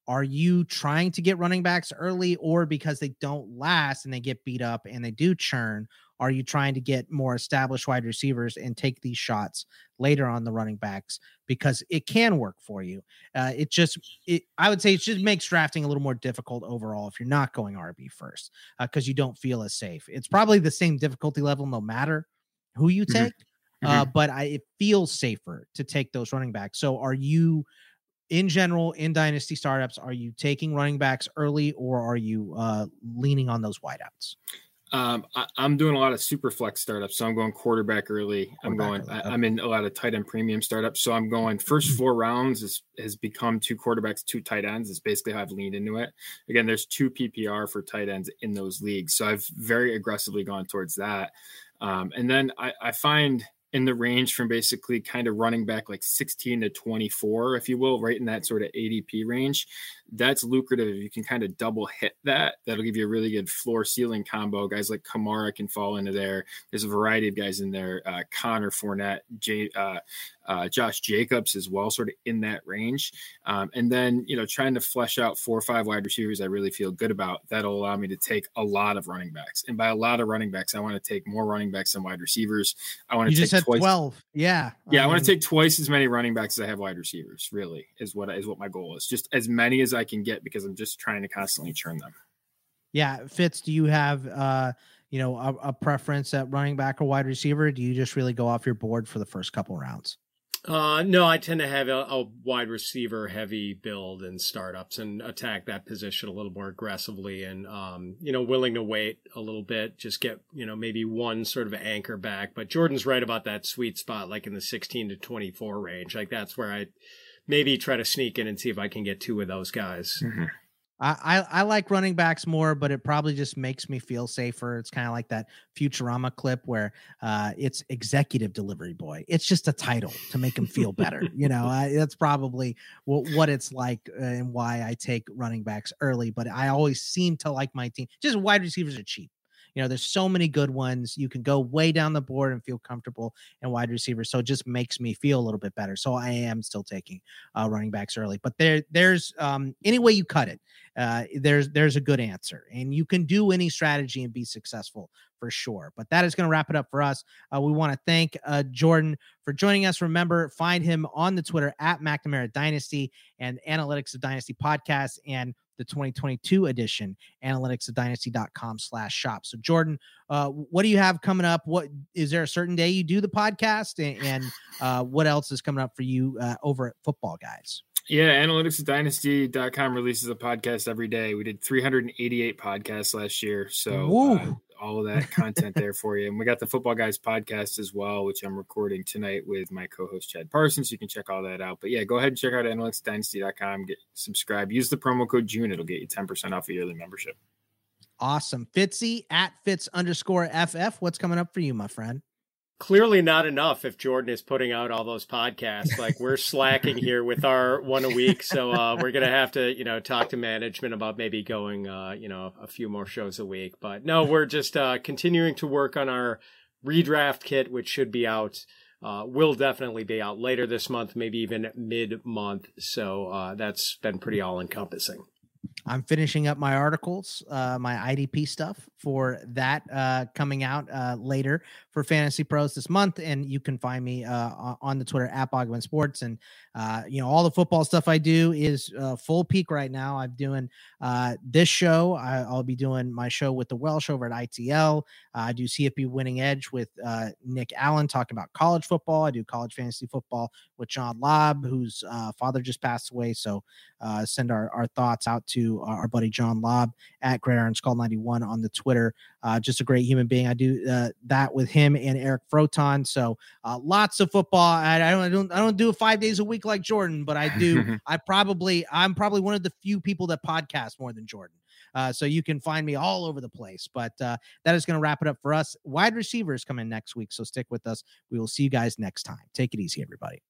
Are you trying to get running backs early, or because they don't last and they get beat up and they do churn, are you trying to get more established wide receivers and take these shots later on the running backs because it can work for you? Uh, it just, it, I would say it just makes drafting a little more difficult overall if you're not going R B first, because uh, you don't feel as safe. It's probably the same difficulty level no matter who you take, mm-hmm. uh, but I, it feels safer to take those running backs. So are you, in general, in dynasty startups, are you taking running backs early, or are you uh, leaning on those wideouts? Um, I, I'm doing a lot of super flex startups, so I'm going quarterback early. I'm going. I, I'm in a lot of tight end premium startups, so I'm going first four rounds is, has become two quarterbacks, two tight ends. It's basically how I've leaned into it. Again, there's two P P R for tight ends in those leagues, so I've very aggressively gone towards that. Um, and then I, I find in the range from basically kind of running back like sixteen to twenty-four, if you will, right in that sort of A D P range. That's lucrative. If you can kind of double hit that, that'll give you a really good floor ceiling combo. Guys like Kamara can fall into there. There's a variety of guys in there. Uh, Connor Fournette, J, uh, uh, Josh Jacobs as well, sort of in that range. Um, and then, you know, trying to flesh out four or five wide receivers I really feel good about. That'll allow me to take a lot of running backs. And by a lot of running backs, I want to take more running backs than wide receivers. I want to take just twice. twelve. Yeah. Yeah. I, I mean, want to take twice as many running backs as I have wide receivers, really, is what is what my goal is. Just as many as I can get, because I'm just trying to constantly churn them. Yeah. Fitz, do you have, uh, you know, a, a preference at running back or wide receiver? Do you just really go off your board for the first couple rounds? Uh, no, I tend to have a, a wide receiver heavy build in startups and attack that position a little more aggressively, and, um, you know, willing to wait a little bit, just get, you know, maybe one sort of anchor back. But Jordan's right about that sweet spot, like in the sixteen to twenty-four range. Like that's where I maybe try to sneak in and see if I can get two of those guys. Mm-hmm. I, I, I like running backs more, but it probably just makes me feel safer. It's kind of like that Futurama clip where uh, it's executive delivery boy. It's just a title to make him feel better. You know, I, that's probably what, what it's like uh, and why I take running backs early. But I always seem to like my team. Just wide receivers are cheap. You know, there's so many good ones. You can go way down the board and feel comfortable in wide receivers. So it just makes me feel a little bit better. So I am still taking uh, running backs early. But there, there's um, any way you cut it, uh, there's there's a good answer. And you can do any strategy and be successful for sure. But that is going to wrap it up for us. Uh, we want to thank uh, Jordan for joining us. Remember, find him on the Twitter at McNamara Dynasty and Analytics of Dynasty Podcast, and the twenty twenty-two edition, analytics of dynasty dot com slash shop. So Jordan, uh, what do you have coming up? What is there a certain day you do the podcast, and, and uh, what else is coming up for you uh, over at Football Guys? Yeah, analytics of dynasty dot com releases a podcast every day. We did three hundred eighty-eight podcasts last year. So uh, all of that content there for you. And we got the Football Guys podcast as well, which I'm recording tonight with my co-host Chad Parsons. You can check all that out. But yeah, go ahead and check out analytics of dynasty dot com. Get subscribe. Use the promo code June. It'll get you ten percent off a yearly membership. Awesome. Fitzy at Fitz underscore F F. What's coming up for you, my friend? Clearly not enough if Jordan is putting out all those podcasts. Like we're slacking here with our one a week. So uh, we're going to have to, you know, talk to management about maybe going, uh, you know, a few more shows a week. But no, we're just uh, continuing to work on our redraft kit, which should be out. Uh, will definitely be out later this month, maybe even mid-month. So uh, that's been pretty all-encompassing. I'm finishing up my articles, uh, my I D P stuff for that uh, coming out uh, later for Fantasy Pros this month. And you can find me uh, on the Twitter at Bogman Sports. And, uh, you know, all the football stuff I do is uh, full peak right now. I'm doing uh, this show. I, I'll be doing my show with the Welsh over at I T L. Uh, I do C F B Winning Edge with uh, Nick Allen talking about college football. I do college fantasy football with John Lobb, whose uh, father just passed away. So uh, send our, our thoughts out to our buddy John Lobb at Gridiron Skull ninety-one on the Twitter. Uh, just a great human being. I do uh, that with him and Eric Froton. So uh, lots of football. I, I don't, I don't, I don't do it five days a week like Jordan, but I do. I probably, I'm probably one of the few people that podcast more than Jordan. Uh, so you can find me all over the place. But uh, that is going to wrap it up for us. Wide receivers come in next week, so stick with us. We will see you guys next time. Take it easy, everybody.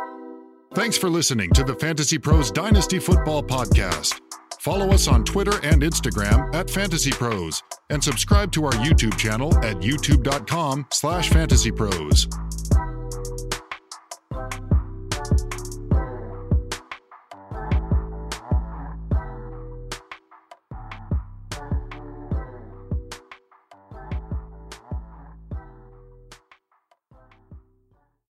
Thanks for listening to the Fantasy Pros Dynasty Football Podcast. Follow us on Twitter and Instagram at Fantasy Pros, and subscribe to our YouTube channel at youtube.com slash Fantasy Pros.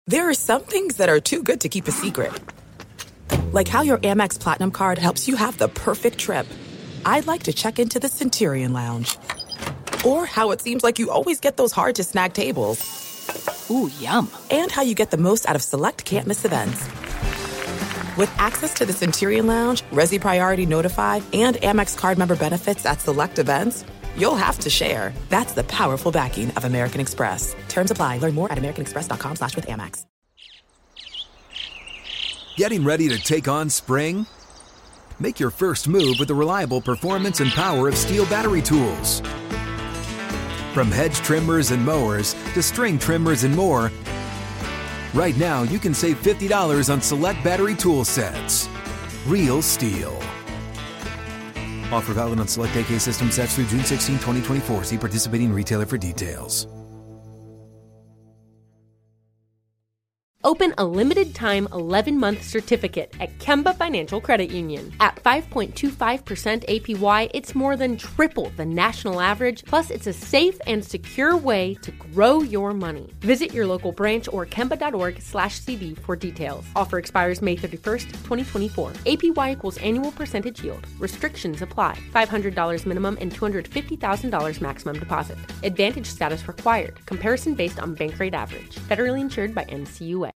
There are some things that are too good to keep a secret. Like how your Amex Platinum card helps you have the perfect trip. I'd like to check into the Centurion Lounge. Or how it seems like you always get those hard-to-snag tables. Ooh, yum. And how you get the most out of select can't-miss events. With access to the Centurion Lounge, Resi Priority Notify, and Amex card member benefits at select events, you'll have to share. That's the powerful backing of American Express. Terms apply. Learn more at americanexpress.com slash with Amex. Getting ready to take on spring? Make your first move with the reliable performance and power of Steel battery tools. From hedge trimmers and mowers to string trimmers and more, right now you can save fifty dollars on select battery tool sets. Real Steel. Offer valid on select A K system sets through June sixteenth, twenty twenty-four. See participating retailer for details. Open a limited-time eleven-month certificate at Kemba Financial Credit Union. At five point two five percent A P Y, it's more than triple the national average, plus it's a safe and secure way to grow your money. Visit your local branch or kemba.org slash CD for details. Offer expires May thirty-first, twenty twenty-four. A P Y equals annual percentage yield. Restrictions apply. five hundred dollars minimum and two hundred fifty thousand dollars maximum deposit. Advantage status required. Comparison based on bank rate average. Federally insured by N C U A.